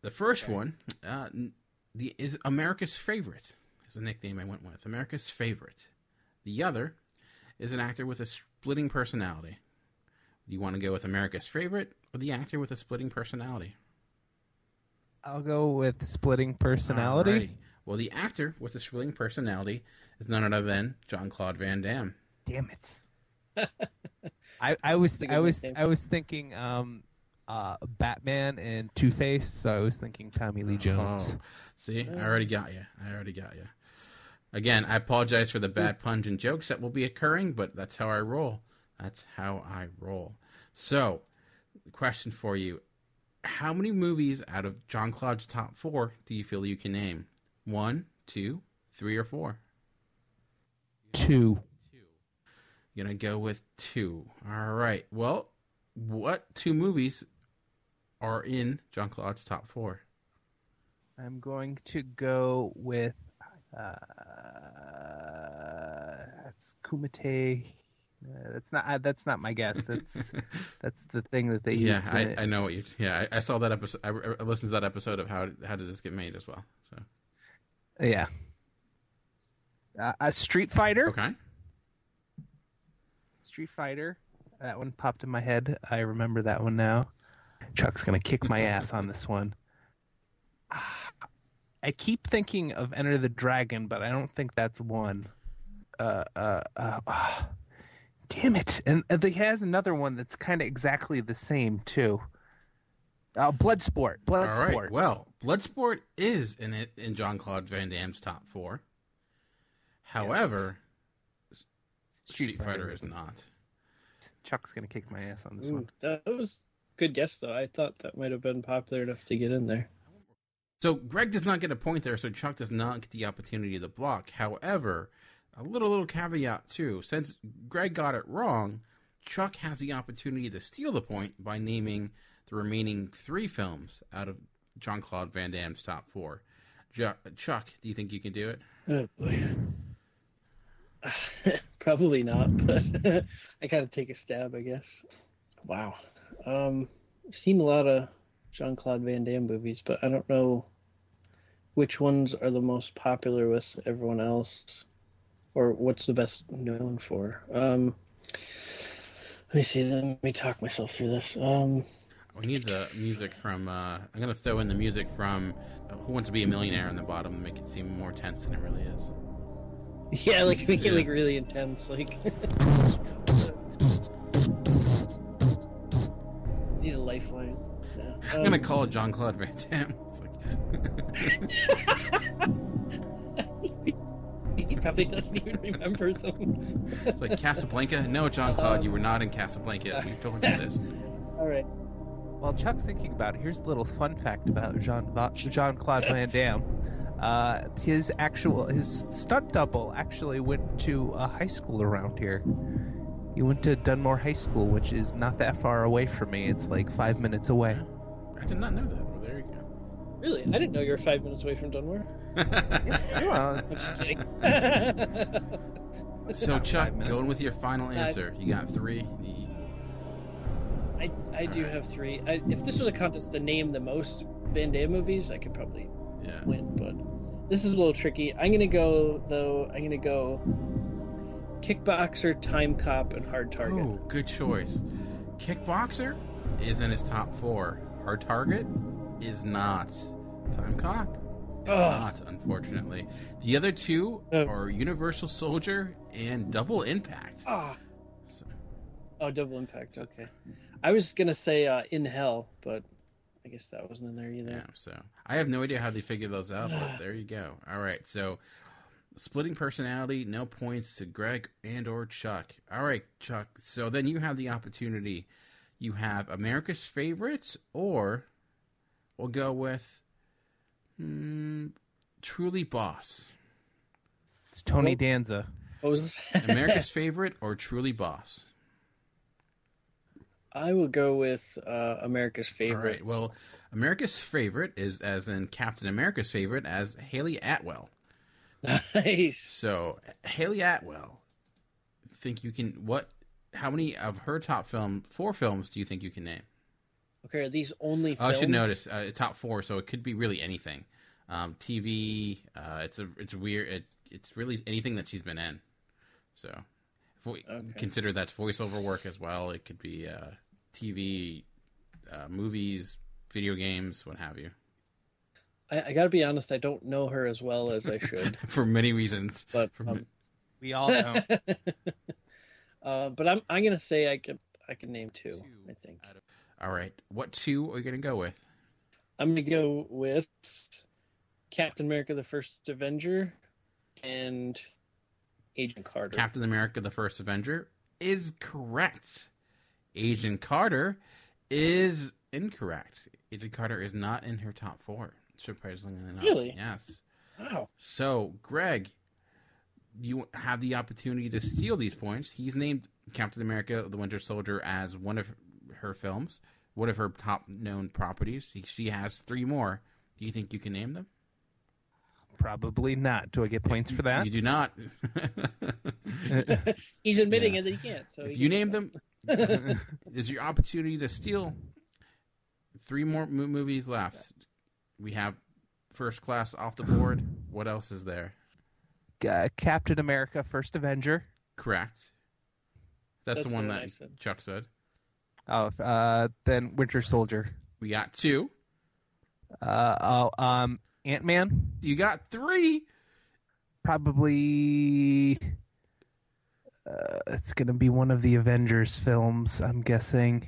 The first okay. one uh, the is America's Favorite. Is a nickname I went with. America's Favorite. The other is an actor with a splitting personality. Do you want to go with America's Favorite or the actor with a splitting personality? I'll go with splitting personality. Alrighty. Well, the actor with the splitting personality is none other than Jean-Claude Van Damme. Damn it! I, I was I was I was thinking um, uh, Batman and Two-Face, so I was thinking Tommy Lee Jones. Oh, see, I already got you. I already got you. Again, I apologize for the bad puns and jokes that will be occurring, but that's how I roll. That's how I roll. So, question for you. How many movies out of Jean-Claude's top four do you feel you can name? One, two, three, or four? Two. You're going to go with two. All right. Well, what two movies are in Jean-Claude's top four? I'm going to go with uh, that's Kumite. Uh, that's not. Uh, that's not my guess. That's that's the thing that they yeah, used. Yeah, to... I, I know what you. Yeah, I, I saw that episode. I, I listened to that episode of how how did this get made as well. So. Yeah. Uh, a Street Fighter. Okay. Street Fighter. That one popped in my head. I remember that one now. Chuck's gonna kick my ass on this one. I keep thinking of Enter the Dragon, but I don't think that's one. Uh, uh, uh, uh damn it! And uh, he has another one that's kind of exactly the same too. Uh, Bloodsport. Bloodsport. All right. Well, Bloodsport is in it in Jean-Claude Van Damme's top four. However, yes. Street, Street Fighter, Fighter is not. Chuck's gonna kick my ass on this Ooh, one. That was a good guess, though. I thought that might have been popular enough to get in there. So Greg does not get a point there, so Chuck does not get the opportunity to block. However, a little little caveat too. Since Greg got it wrong, Chuck has the opportunity to steal the point by naming the remaining three films out of Jean-Claude Van Damme's top four. Chuck, Chuck, do you think you can do it? Oh boy. Probably not, but I gotta take a stab, I guess. Wow. Um, I've seen a lot of Jean-Claude Van Damme movies, but I don't know which ones are the most popular with everyone else, or what's the best known for. Um, let me see. Let me talk myself through this. Um, we need the music from. Uh, I'm gonna throw in the music from uh, Who Wants to Be a Millionaire in the bottom to make it seem more tense than it really is. Yeah, like make it like really intense. Like need a lifeline. Yeah. Um, I'm gonna call it Jean-Claude Van Damme. It's like... He probably doesn't even remember them. It's like Casablanca. No, Jean-Claude, um, you were not in Casablanca. We told you this. All right. While Chuck's thinking about it, here's a little fun fact about Jean Jean-Claude Van Damme. Uh, his actual his stunt double actually went to a high school around here. He went to Dunmore High School, which is not that far away from me. It's like five minutes away. I did not know that. Well, there you go. Really? I didn't know you were five minutes away from Dunmore. Yes, well, I'm just kidding. So, Chuck, going with your final answer. You got three. I, I do right. have three. I, if this was a contest to name the most Van Damme movies, I could probably yeah. win, but this is a little tricky. I'm going to go, though, I'm going to go Kickboxer, Time Cop, and Hard Target. Oh, good choice. Kickboxer is in his top four. Hard Target is not. Time Cop is Ugh. not, unfortunately. The other two uh, are Universal Soldier and Double Impact. Oh, so. oh Double Impact, okay. I was going to say uh, In Hell, but I guess that wasn't in there either. Yeah, so I have no idea how they figure those out, but there you go. All right, so splitting personality, no points to Greg and or Chuck. All right, Chuck, so then you have the opportunity. You have America's Favorites, or we'll go with hmm, Truly Boss. It's Tony Danza. What was this? America's Favorite or Truly Boss? I will go with uh, America's Favorite. All right, well, America's Favorite is as in Captain America's Favorite as Haley Atwell. Nice. So, Haley Atwell, think you can, what, how many of her top film, four films do you think you can name? Okay, are these only Oh, I films? should notice uh, top four, so it could be really anything. Um, T V. Uh, it's a it's weird. It, it's really anything that she's been in. So, vo- Okay. consider that's voiceover work as well. It could be uh, T V, uh, movies, video games, what have you. I, I got to be honest. I don't know her as well as I should. For many reasons. But For um, We all know. uh, but I'm I'm gonna say I could I can name two. I think All right. What two are you going to go with? I'm gonna go with Captain America: The First Avenger and Agent Carter. Captain America: The First Avenger is correct. Agent Carter is incorrect. Agent Carter is not in her top four. Surprisingly enough. Really? Yes. Wow. So, Greg, you have the opportunity to steal these points. He's named Captain America: The Winter Soldier as one of her films, one of her top known properties. He, she has three more. Do you think you can name them? Probably not. Do I get points for that? You do not. He's admitting Yeah. it that he can't. So If he you can- name them, is your opportunity to steal. Three more mo- movies left. We have First Class off the board. What else is there? Uh, Captain America: First Avenger. Correct. That's, That's the one the one that I said. Chuck said. Oh, uh, then Winter Soldier. We got two. Uh, oh, um, Ant Man. You got three. Probably. Uh, it's gonna be one of the Avengers films. I'm guessing.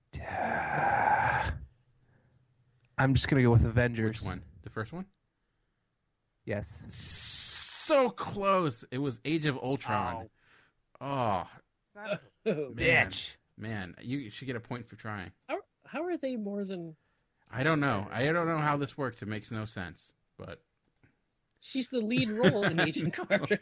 I'm just gonna go with Avengers. Which one? The first one? Yes. So close. It was Age of Ultron. Oh, man. Bitch. Man, you should get a point for trying. How, how are they more than? I don't know. I don't know how this works. It makes no sense. But She's the lead role in Agent Carter.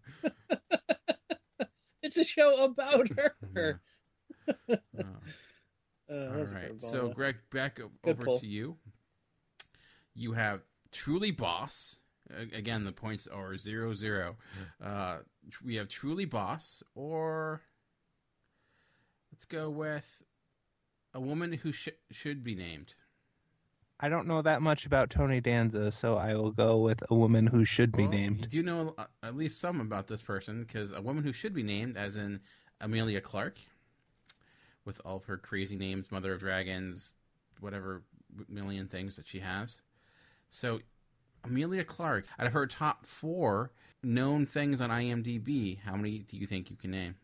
It's a show about her. Oh. Uh, All that was a right. curveball, So, though. Greg, back o- Good over pull. to you. You have Truly Boss. A- Again, the points are zero zero. Uh, tr- we have Truly Boss, or let's go with a woman who sh- should be named. I don't know that much about Tony Danza, so I will go with a woman who should be Well, named. You do know uh, at least some about this person, because a woman who should be named, as in Amelia Clark, with all of her crazy names, Mother of Dragons, whatever million things that she has. So, Amelia Clark, out of her top four known things on IMDb, how many do you think you can name?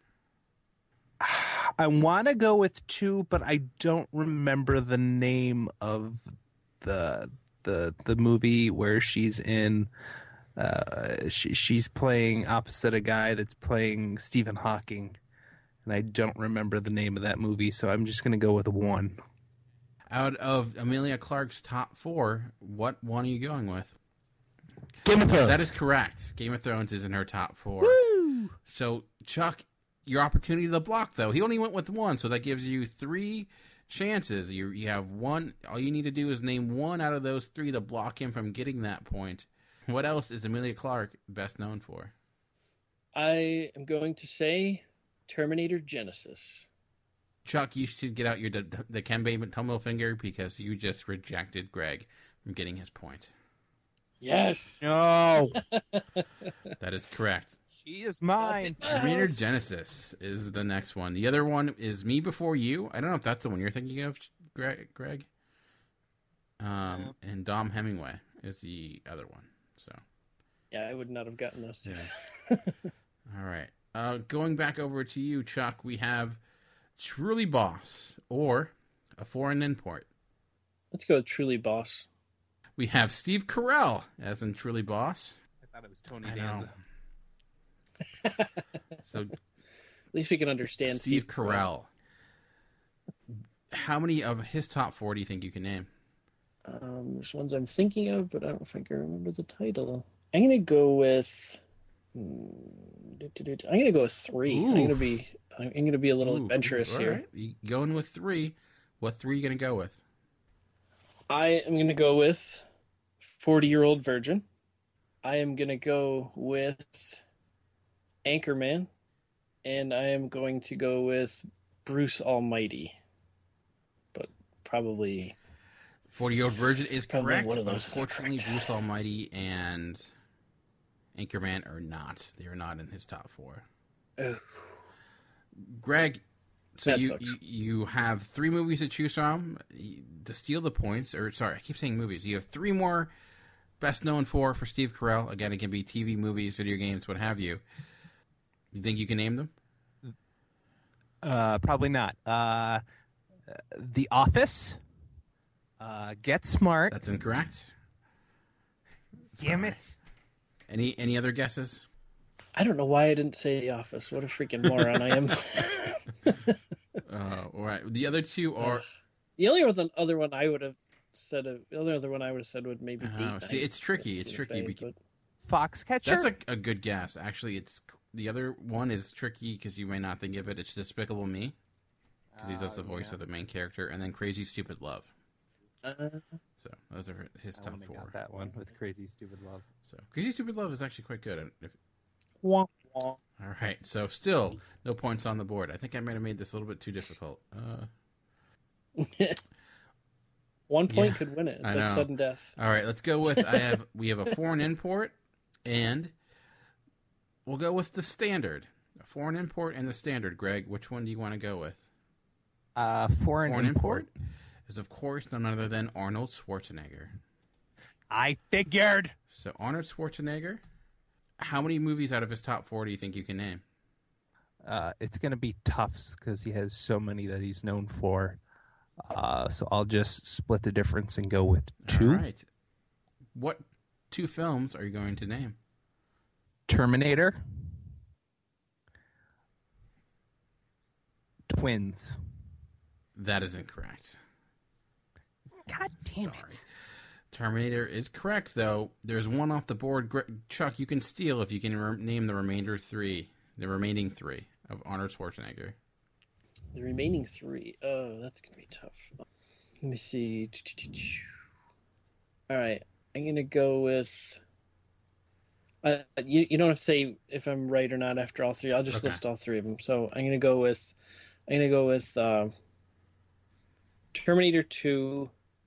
I want to go with two, but I don't remember the name of the the the movie where she's in. Uh, she she's playing opposite a guy that's playing Stephen Hawking, and I don't remember the name of that movie, so I'm just gonna go with one. Out of Amelia Clark's top four, what one are you going with? Game of Thrones. That is correct. Game of Thrones is in her top four. Woo! So, Chuck, your opportunity to block, though. He only went with one, so that gives you three chances. You you have one. All you need to do is name one out of those three to block him from getting that point. What else is Amelia Clark best known for? I am going to say Terminator Genesis. Chuck, you should get out your the Dikembe Tumble finger because you just rejected Greg from getting his point. Yes. No. That is correct. She is mine. Terminator Genesis is the next one. The other one is Me Before You. I don't know if that's the one you're thinking of, Greg. Greg. Um, and Dom Hemingway is the other one. So. Yeah, I would not have gotten those two. Yeah. All right. Uh, going back over to you, Chuck, we have Truly Boss or a foreign import. Let's go with Truly Boss. We have Steve Carell as in Truly Boss. I thought it was Tony I Danza. know. So At least we can understand Steve, Steve Carell. How many of his top four do you think you can name? Um, there's ones I'm thinking of, but I don't know if I can remember the title. I'm gonna go with. hmm, I'm gonna go with three. I'm gonna Oof. be. I'm gonna be a little Ooh, adventurous all here. right. You going with three. What three are you going to go with? I am gonna go with forty-year-old virgin. I am gonna go with Anchorman, and I am going to go with Bruce Almighty. But probably forty-year-old virgin is Probably correct. one of those is Unfortunately, correct. Bruce Almighty and Anchorman are not. They are not in his top four. Ugh. Greg, so That you, sucks. you you have three movies to choose from to steal the points. Or sorry, I keep saying movies. You have three more best known for for Steve Carell. Again, it can be T V, movies, video games, what have you. You think you can name them? Uh, probably not. Uh, The Office. Uh, Get Smart. That's incorrect. Damn it. Any any other guesses? I don't know why I didn't say The Office. What a freaking moron I am. Uh, all right. The other two are. The only other other one I would have said, uh, the only other one I would have said would maybe Uh, Date Night. see, it's tricky. It's That's tricky. fake, because- Foxcatcher. That's a, a good guess. Actually, it's the other one is tricky because you may not think of it. It's Despicable Me because he does the voice yeah. of the main character, and then Crazy Stupid Love. Uh, So those are his I top wouldn't have four. got that one with Crazy Stupid Love. So Crazy Stupid Love is actually quite good. If, wah, wah. all right. So still no points on the board. I think I might have made this a little bit too difficult. Uh, One point Yeah, could win it. It's I like know. sudden death. all right. Let's go with. I have. We have a foreign import, and we'll go with the standard. A foreign import and the standard. Greg, which one do you want to go with? Uh, foreign, Foreign import. import is, of course, none other than Arnold Schwarzenegger. I figured. So Arnold Schwarzenegger, how many movies out of his top four do you think you can name? Uh, it's gonna be tough because he has so many that he's known for. Uh, so I'll just split the difference and go with two. All right. What two films are you going to name? Terminator. Twins. That is incorrect. God damn Sorry. it. Terminator is correct, though. There's one off the board. Gre- Chuck, you can steal if you can re- name the remainder three, the remaining three of Arnold Schwarzenegger. The remaining three. Oh, that's gonna be tough. Let me see. All right, I'm gonna go with. Uh, you you don't have to say if I'm right or not after all three. I'll just Okay. list all three of them. So I'm gonna go with. I'm gonna go with uh, Terminator two,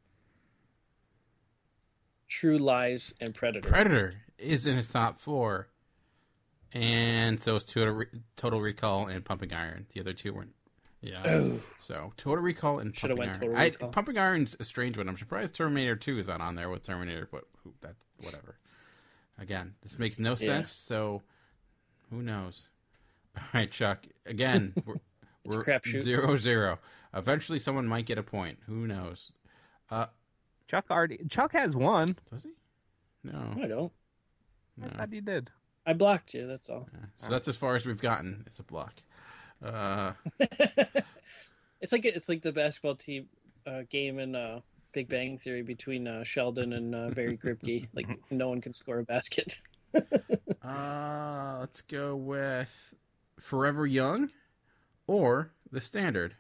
True Lies, and Predator. Predator is in his top four, and so is Total, Re- Total Recall and Pumping Iron. The other two weren't. Yeah. Oh. So Total Recall and Should've Pumping went Iron. Total I, Recall. Pumping Iron's a strange one. I'm surprised Terminator two is not on there with Terminator, but who, that's whatever. Again, this makes no Yeah. sense. So who knows? All right, Chuck. Again, we're, It's a we're crapshoot. zero zero. Eventually, someone might get a point. Who knows? Uh, Chuck already. Chuck has one. does he? No. I don't. no. I thought he did. I blocked you. That's all. Yeah. So that's as far as we've gotten. It's a block. Uh, It's like it's like the basketball team uh, game in uh, Big Bang Theory between uh, Sheldon and uh, Barry Kripke. Like no one can score a basket. uh, let's go with Forever Young or The Standard.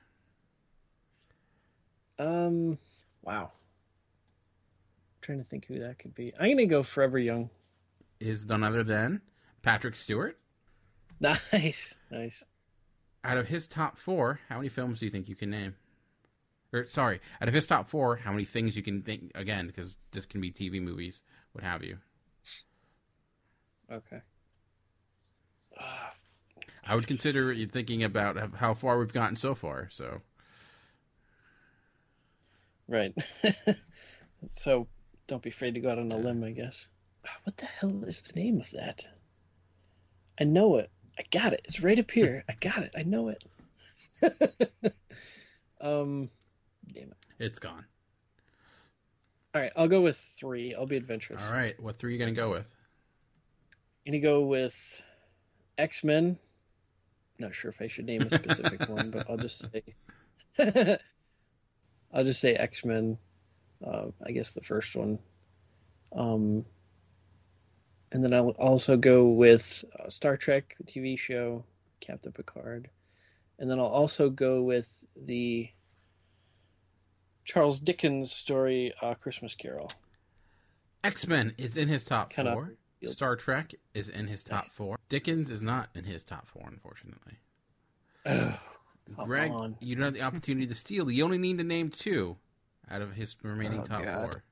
Um, wow. I'm trying to think who that could be. I'm gonna go Forever Young. Is none other than Patrick Stewart. Nice, nice. Out of his top four, how many films do you think you can name? Or sorry, out of his top four, how many things you can think? Again, because this can be T V, movies, what have you. Okay. I would consider you thinking about how far we've gotten so far. So, Right. So don't be afraid to go out on a limb, I guess. What the hell is the name of that? I know it. I got it. It's right up here. I got it. I know it. um, damn it. it's gone. All right, I'll go with three. I'll be adventurous. All right, what three are you going to go with? I'm gonna go with X-Men. Not sure if I should name a specific one, but I'll just say I'll just say X-Men. Uh, I guess the first one. Um, and then I'll also go with uh, Star Trek, the T V show, Captain Picard, and then I'll also go with the Charles Dickens story, uh, Christmas Carol. X-Men is in his top Kinda four. feel- Star Trek is in his top Nice. four. Dickens is not in his top four, unfortunately. Oh, come Greg, on. you don't have the opportunity to steal. You only need to name two. out of his remaining Oh, top God. four?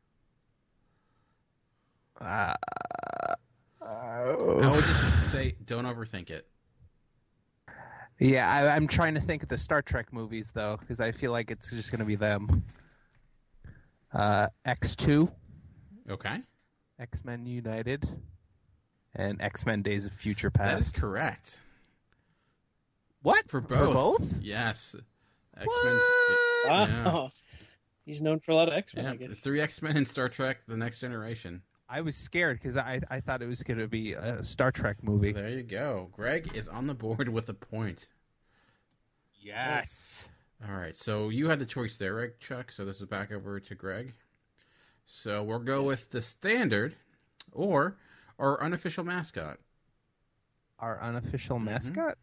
Uh, I would just say, don't overthink it. Yeah, I, I'm trying to think of the Star Trek movies, though, because I feel like it's just going to be them. Uh, X two. Okay. X-Men United. And X-Men Days of Future That is Past. correct. What? For both. For both? Yes. X-Men. Wow. Yeah. He's known for a lot of X-Men, Yeah, I guess. the three X-Men in Star Trek: The Next Generation. I was scared because I, I thought it was going to be a Star Trek movie. So there you go. Greg is on the board with a point. Yes. All right, so you had the choice there, right, Chuck? So this is back over to Greg. So we'll go with the standard or our unofficial mascot. Our unofficial Mm-hmm. mascot?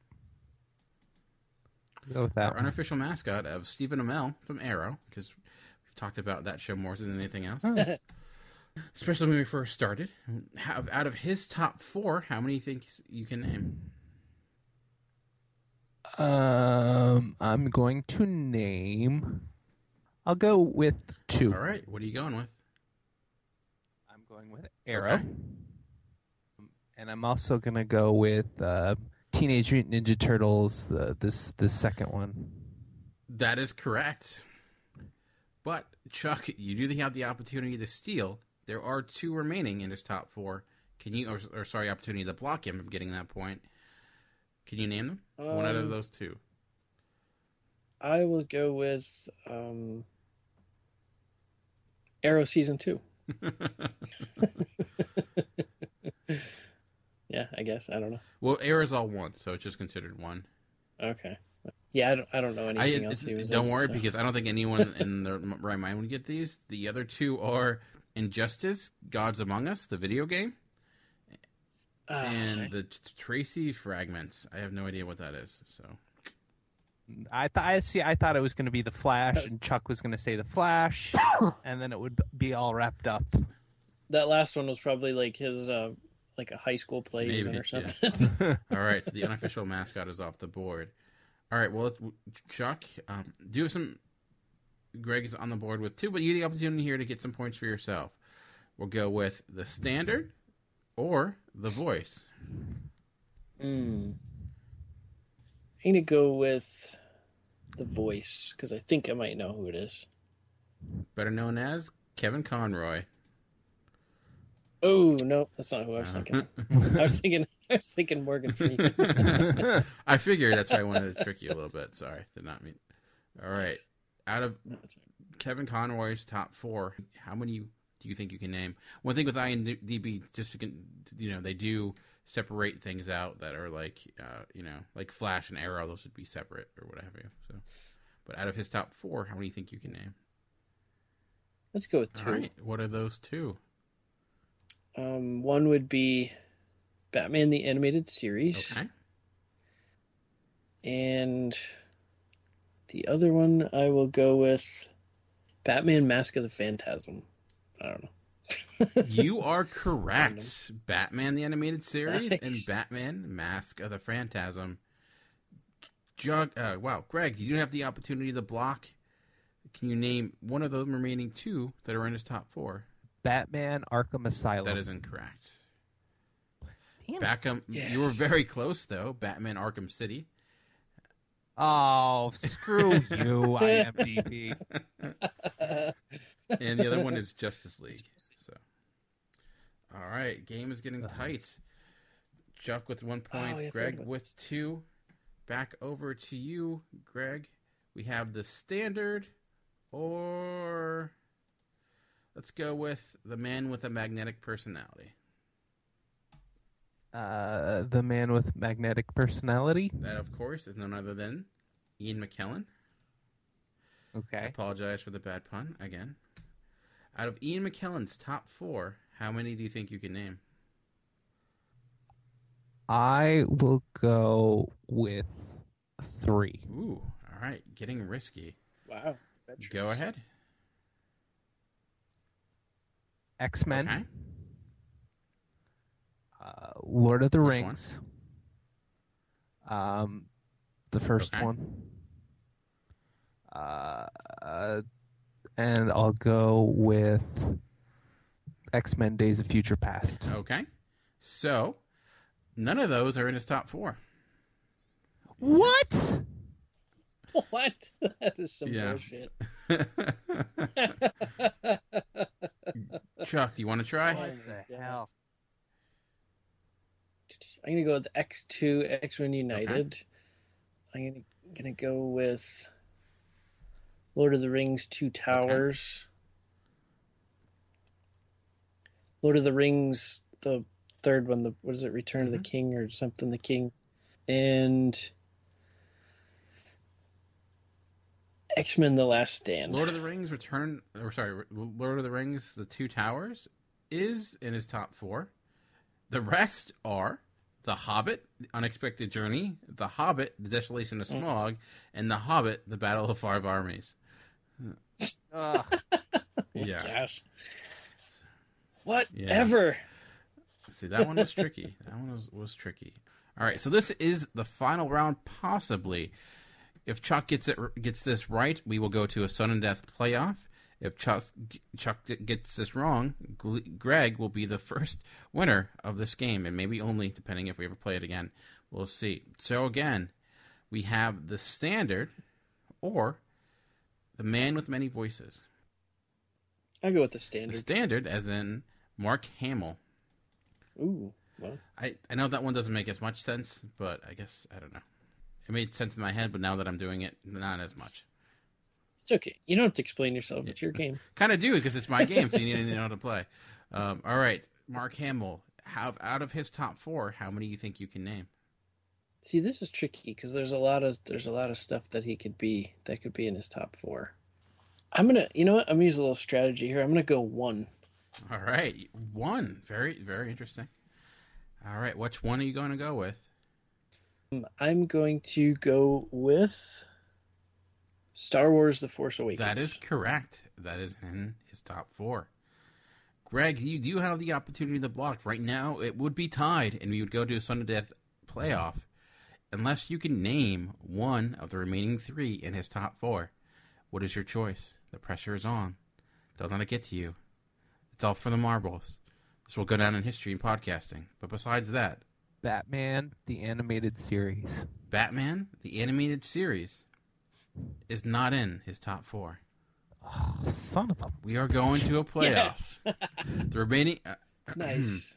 Go with that Our one. unofficial mascot of Stephen Amell from Arrow, because we've talked about that show more than anything else. Especially when we first started. How, out of his top four, how many think you can name? Um, I'm going to name. I'll go with two. All right, what are you going with? I'm going with Arrow. Okay. And I'm also going to go with uh, Teenage Mutant Ninja Turtles, the, this this second one. That is correct. But, Chuck, you do have the opportunity to steal. There are two remaining in his top four. Can you, or, or sorry, opportunity to block him from getting that point. Can you name them? Um, One out of those two. I will go with um, Arrow Season two. Yeah, I guess. I don't know. Well, Arrow's all one, so it's just considered one. Okay. Yeah, I don't, I don't know anything I, else. he was don't in, worry, so. because I don't think anyone in their right mind would get these. The other two are Injustice, Gods Among Us, the video game, Uh, and the t- Tracy Fragments. I have no idea what that is. So I thought I see. I thought it was going to be the Flash, and Chuck was going to say the Flash, and then it would be all wrapped up. that last one was probably like his, uh, like a high school play Maybe, even or yeah. something. all right, so the unofficial mascot is off the board. All right, well, let's, Chuck, um, do some. Greg is on the board with two, but you have the opportunity here to get some points for yourself. We'll go with the standard or the voice. Hmm. I'm gonna go with the voice because I think I might know who it is. Better known as Kevin Conroy. Oh no, that's not who I was Uh-huh. thinking. I was thinking. I was thinking Morgan Freeman. I figured that's why I wanted to trick you a little bit. Sorry, did not mean. All right, out of Kevin Conroy's top four, how many do you think you can name? One thing with IMDb, just to con- you know, they do separate things out that are like, uh, you know, like Flash and Arrow. Those would be separate or what have you. So, but out of his top four, how many do you think you can name? Let's go with two. All right, what are those two? Um, one would be Batman the Animated Series. Okay. And the other one I will go with Batman Mask of the Phantasm. I don't know. You are correct. Batman the Animated Series and Nice. Batman Mask of the Phantasm. Jug, uh, wow, Greg, you do have the opportunity to block. Can you name one of the remaining two that are in his top four? Batman Arkham Asylum. That is incorrect. Damn it. Backham, Yes. you were very close though. Batman Arkham City. Oh, screw you, IMDb. And the other one is Justice League. So, all right, game is getting tight. Chuck with one point, Oh, yeah, I Greg forgot about with two. Back over to you, Greg. We have the standard, or let's go with the man with a magnetic personality. Uh, the man with magnetic personality. That, of course, is none other than Ian McKellen. I Okay. apologize for the bad pun again. Out of Ian McKellen's top four, how many do you think you can name? I will go with three. Ooh, all right, getting risky. Wow. Go ahead. X-Men. Okay. Uh, Lord of the Which Rings. Um, the first Okay. one. Uh, uh, and I'll go with X-Men: Days of Future Past. Okay. So, none of those are in his top four. What? What? That is some Yeah. bullshit. Chuck, do you want to try? What the hell? I'm gonna go with X two, X-Men United. I'm gonna gonna go with Lord of the Rings: Two Towers. Lord of the Rings, the third one, the what is it, Return Mm-hmm. of the King or something, the King, and X-Men: The Last Stand. Lord of the Rings Return, or sorry, Lord of the Rings: The Two Towers is in his top four. The rest are The Hobbit: The Unexpected Journey, The Hobbit: The Desolation of Smaug, and The Hobbit: The Battle of Five Armies. Ugh. Yeah. Gosh. Whatever. See, that one was tricky. That one was, was tricky. All right, so this is the final round, possibly. If Chuck gets it gets this right, we will go to a sudden death playoff. If Chuck, Chuck gets this wrong, Greg will be the first winner of this game, and maybe only, depending if we ever play it again. We'll see. So again, we have the standard or the man with many voices. I'll go with the The standard. standard, as in Mark Hamill. Ooh, well. I, I know that one doesn't make as much sense, but I guess, I don't know. It made sense in my head, but now that I'm doing it, not as much. It's okay. You don't have to explain yourself. It's your game. Kind of do, because it's my game, so you need to know how to play. Um, all right, Mark Hamill. How, out of his top four, how many do you think you can name? See, this is tricky because there's a lot of there's a lot of stuff that he could be that could be in his top four. I'm gonna, you know what? I'm gonna use a little strategy here. I'm gonna go one. All right, one. Very, very interesting. All right, which one are you going to go with? Um, I'm going to go with Star Wars: The Force Awakens. That is correct. That is in his top four. Greg, you do have the opportunity to block. Right now, it would be tied, and we would go to a sudden death playoff, unless you can name one of the remaining three in his top four. What is your choice? The pressure is on. Don't let it get to you. It's all for the marbles. This will go down in history and podcasting. But besides that, Batman, the animated series. Batman, the animated series, is not in his top four. Oh, son of a... We are going to a playoff. Yes. The remaining... Uh, Nice.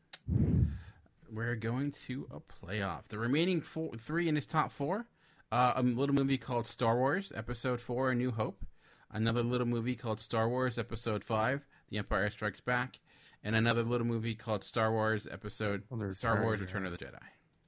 We're going to a playoff. The remaining four, three in his top four, uh, a little movie called Star Wars Episode four, A New Hope, another little movie called Star Wars Episode five, The Empire Strikes Back, and another little movie called Star Wars Episode Well, the Star Return, Wars yeah. Return of the Jedi.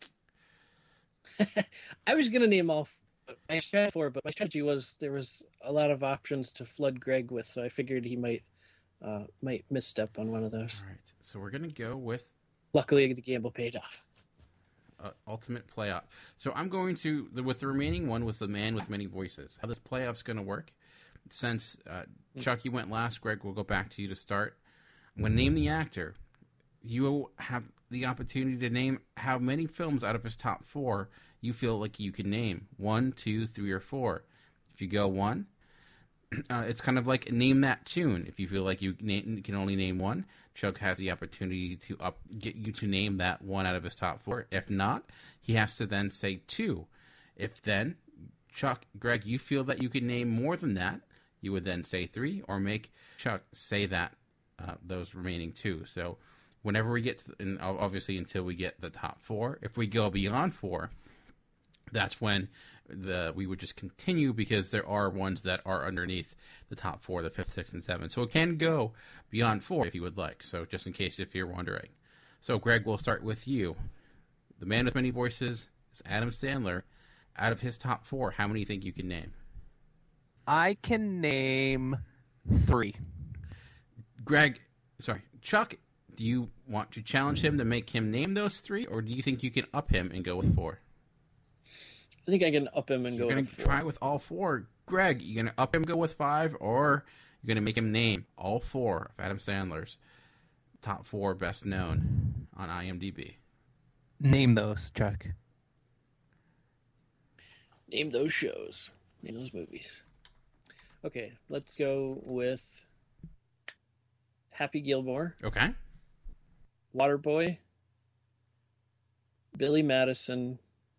I was gonna name all my strategy for, but my strategy was there was a lot of options to flood Greg with, so I figured he might uh, might misstep on one of those. All right, so we're going to go with Luckily, the gamble paid off. uh, Ultimate Playoff. So I'm going to, the, with the remaining one, with the man with many voices. How this playoff's going to work, since uh, Chuck, you went last, Greg, we'll go back to you to start. I'm going to name the actor. You have the opportunity to name how many films out of his top four you feel like you can name. One, two, three, or four. If you go one, uh, it's kind of like name that tune. If you feel like you na- can only name one, Chuck has the opportunity to up get you to name that one out of his top four. If not, he has to then say two. If then, Chuck, Greg, you feel that you can name more than that, you would then say three, or make Chuck say that uh, those remaining two. So whenever we get to, and obviously until we get the top four, if we go beyond four, that's when the we would just continue, because there are ones that are underneath the top four, the fifth, sixth, and seventh. So it can go beyond four if you would like. So just in case if you're wondering. So Greg, we'll start with you. The man with many voices is Adam Sandler. Out of his top four, how many do you think you can name? I can name three. Greg, sorry, Chuck, do you want to challenge him to make him name those three, or do you think you can up him and go with four? I think I can up him and You're go going with to four. try with all four. Greg, you going to up him, go with five, or you're going to make him name all four of Adam Sandler's top four best known on IMDb? Name those, Chuck. Name those shows. Name those movies. Okay, let's go with Happy Gilmore. Okay. Waterboy, Billy Madison,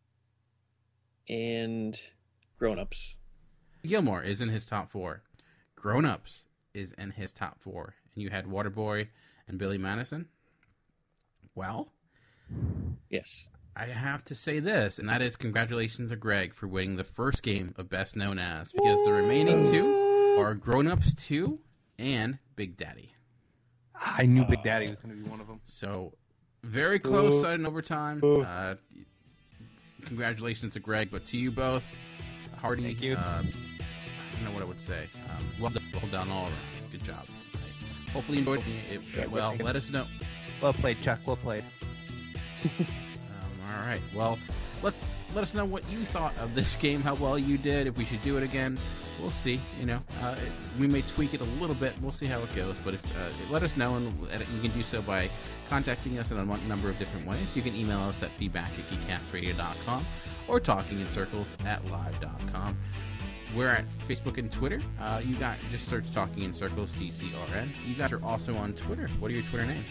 and Grown Ups. Gilmore is in his top four. Grown Ups is in his top four. And you had Waterboy and Billy Madison? Well, yes. I have to say this, and that is congratulations to Greg for winning the first game of Best Known As, because the remaining two are Grown Ups two and Big Daddy. I knew Big Daddy was going to be one of them. So, very close uh, in overtime. Uh, congratulations to Greg, but to you both, Hardy. Thank you. Uh, I don't know what I would say. Um, well done, well done all around. Good job. Hopefully you enjoyed it. it well, let us know. Well played, Chuck. Well played. um, all right. Well, let's let us know what you thought of this game, how well you did, if we should do it again. We'll see. You know, uh, we may tweak it a little bit. We'll see how it goes. But if, uh, let us know, and you can do so by contacting us in a number of different ways. You can email us at feedback at geekcast radio dot com or talking in circles at live dot com. We're at Facebook and Twitter. Uh, you got just search Talking in Circles, D C R N. You guys are also on Twitter. What are your Twitter names?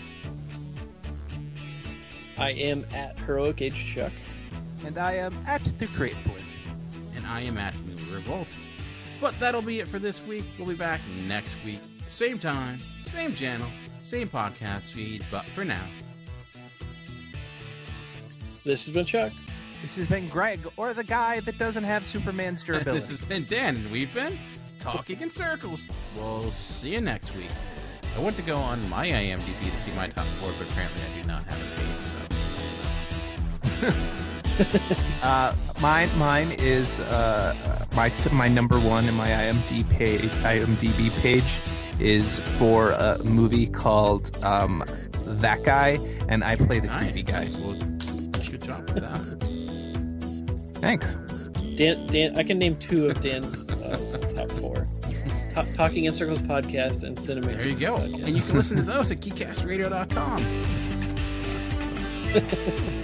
I am at Heroic Age Chuck. And I am at The Creative Forge. And I am at New Revolt. But that'll be it for this week. We'll be back next week. Same time, same channel, same podcast feed. But for now, this has been Chuck. This has been Greg, or the guy that doesn't have Superman's durability. This has been Dan, and we've been Talking in Circles. We'll see you next week. I went to go on my I M D B to see my top four, but apparently I do not have a page. So. uh, mine, mine is uh, my my number one in my I M D B page. I M D B page is for a movie called um, That Guy, and I play the nice, creepy guy. Nice. Well, good job with that. Thanks. Dan, Dan, I can name two of Dan's uh, top four. T- Talking in Circles podcast and Cinema. There you go. Podcast. And you can listen to those at geekcast radio dot com.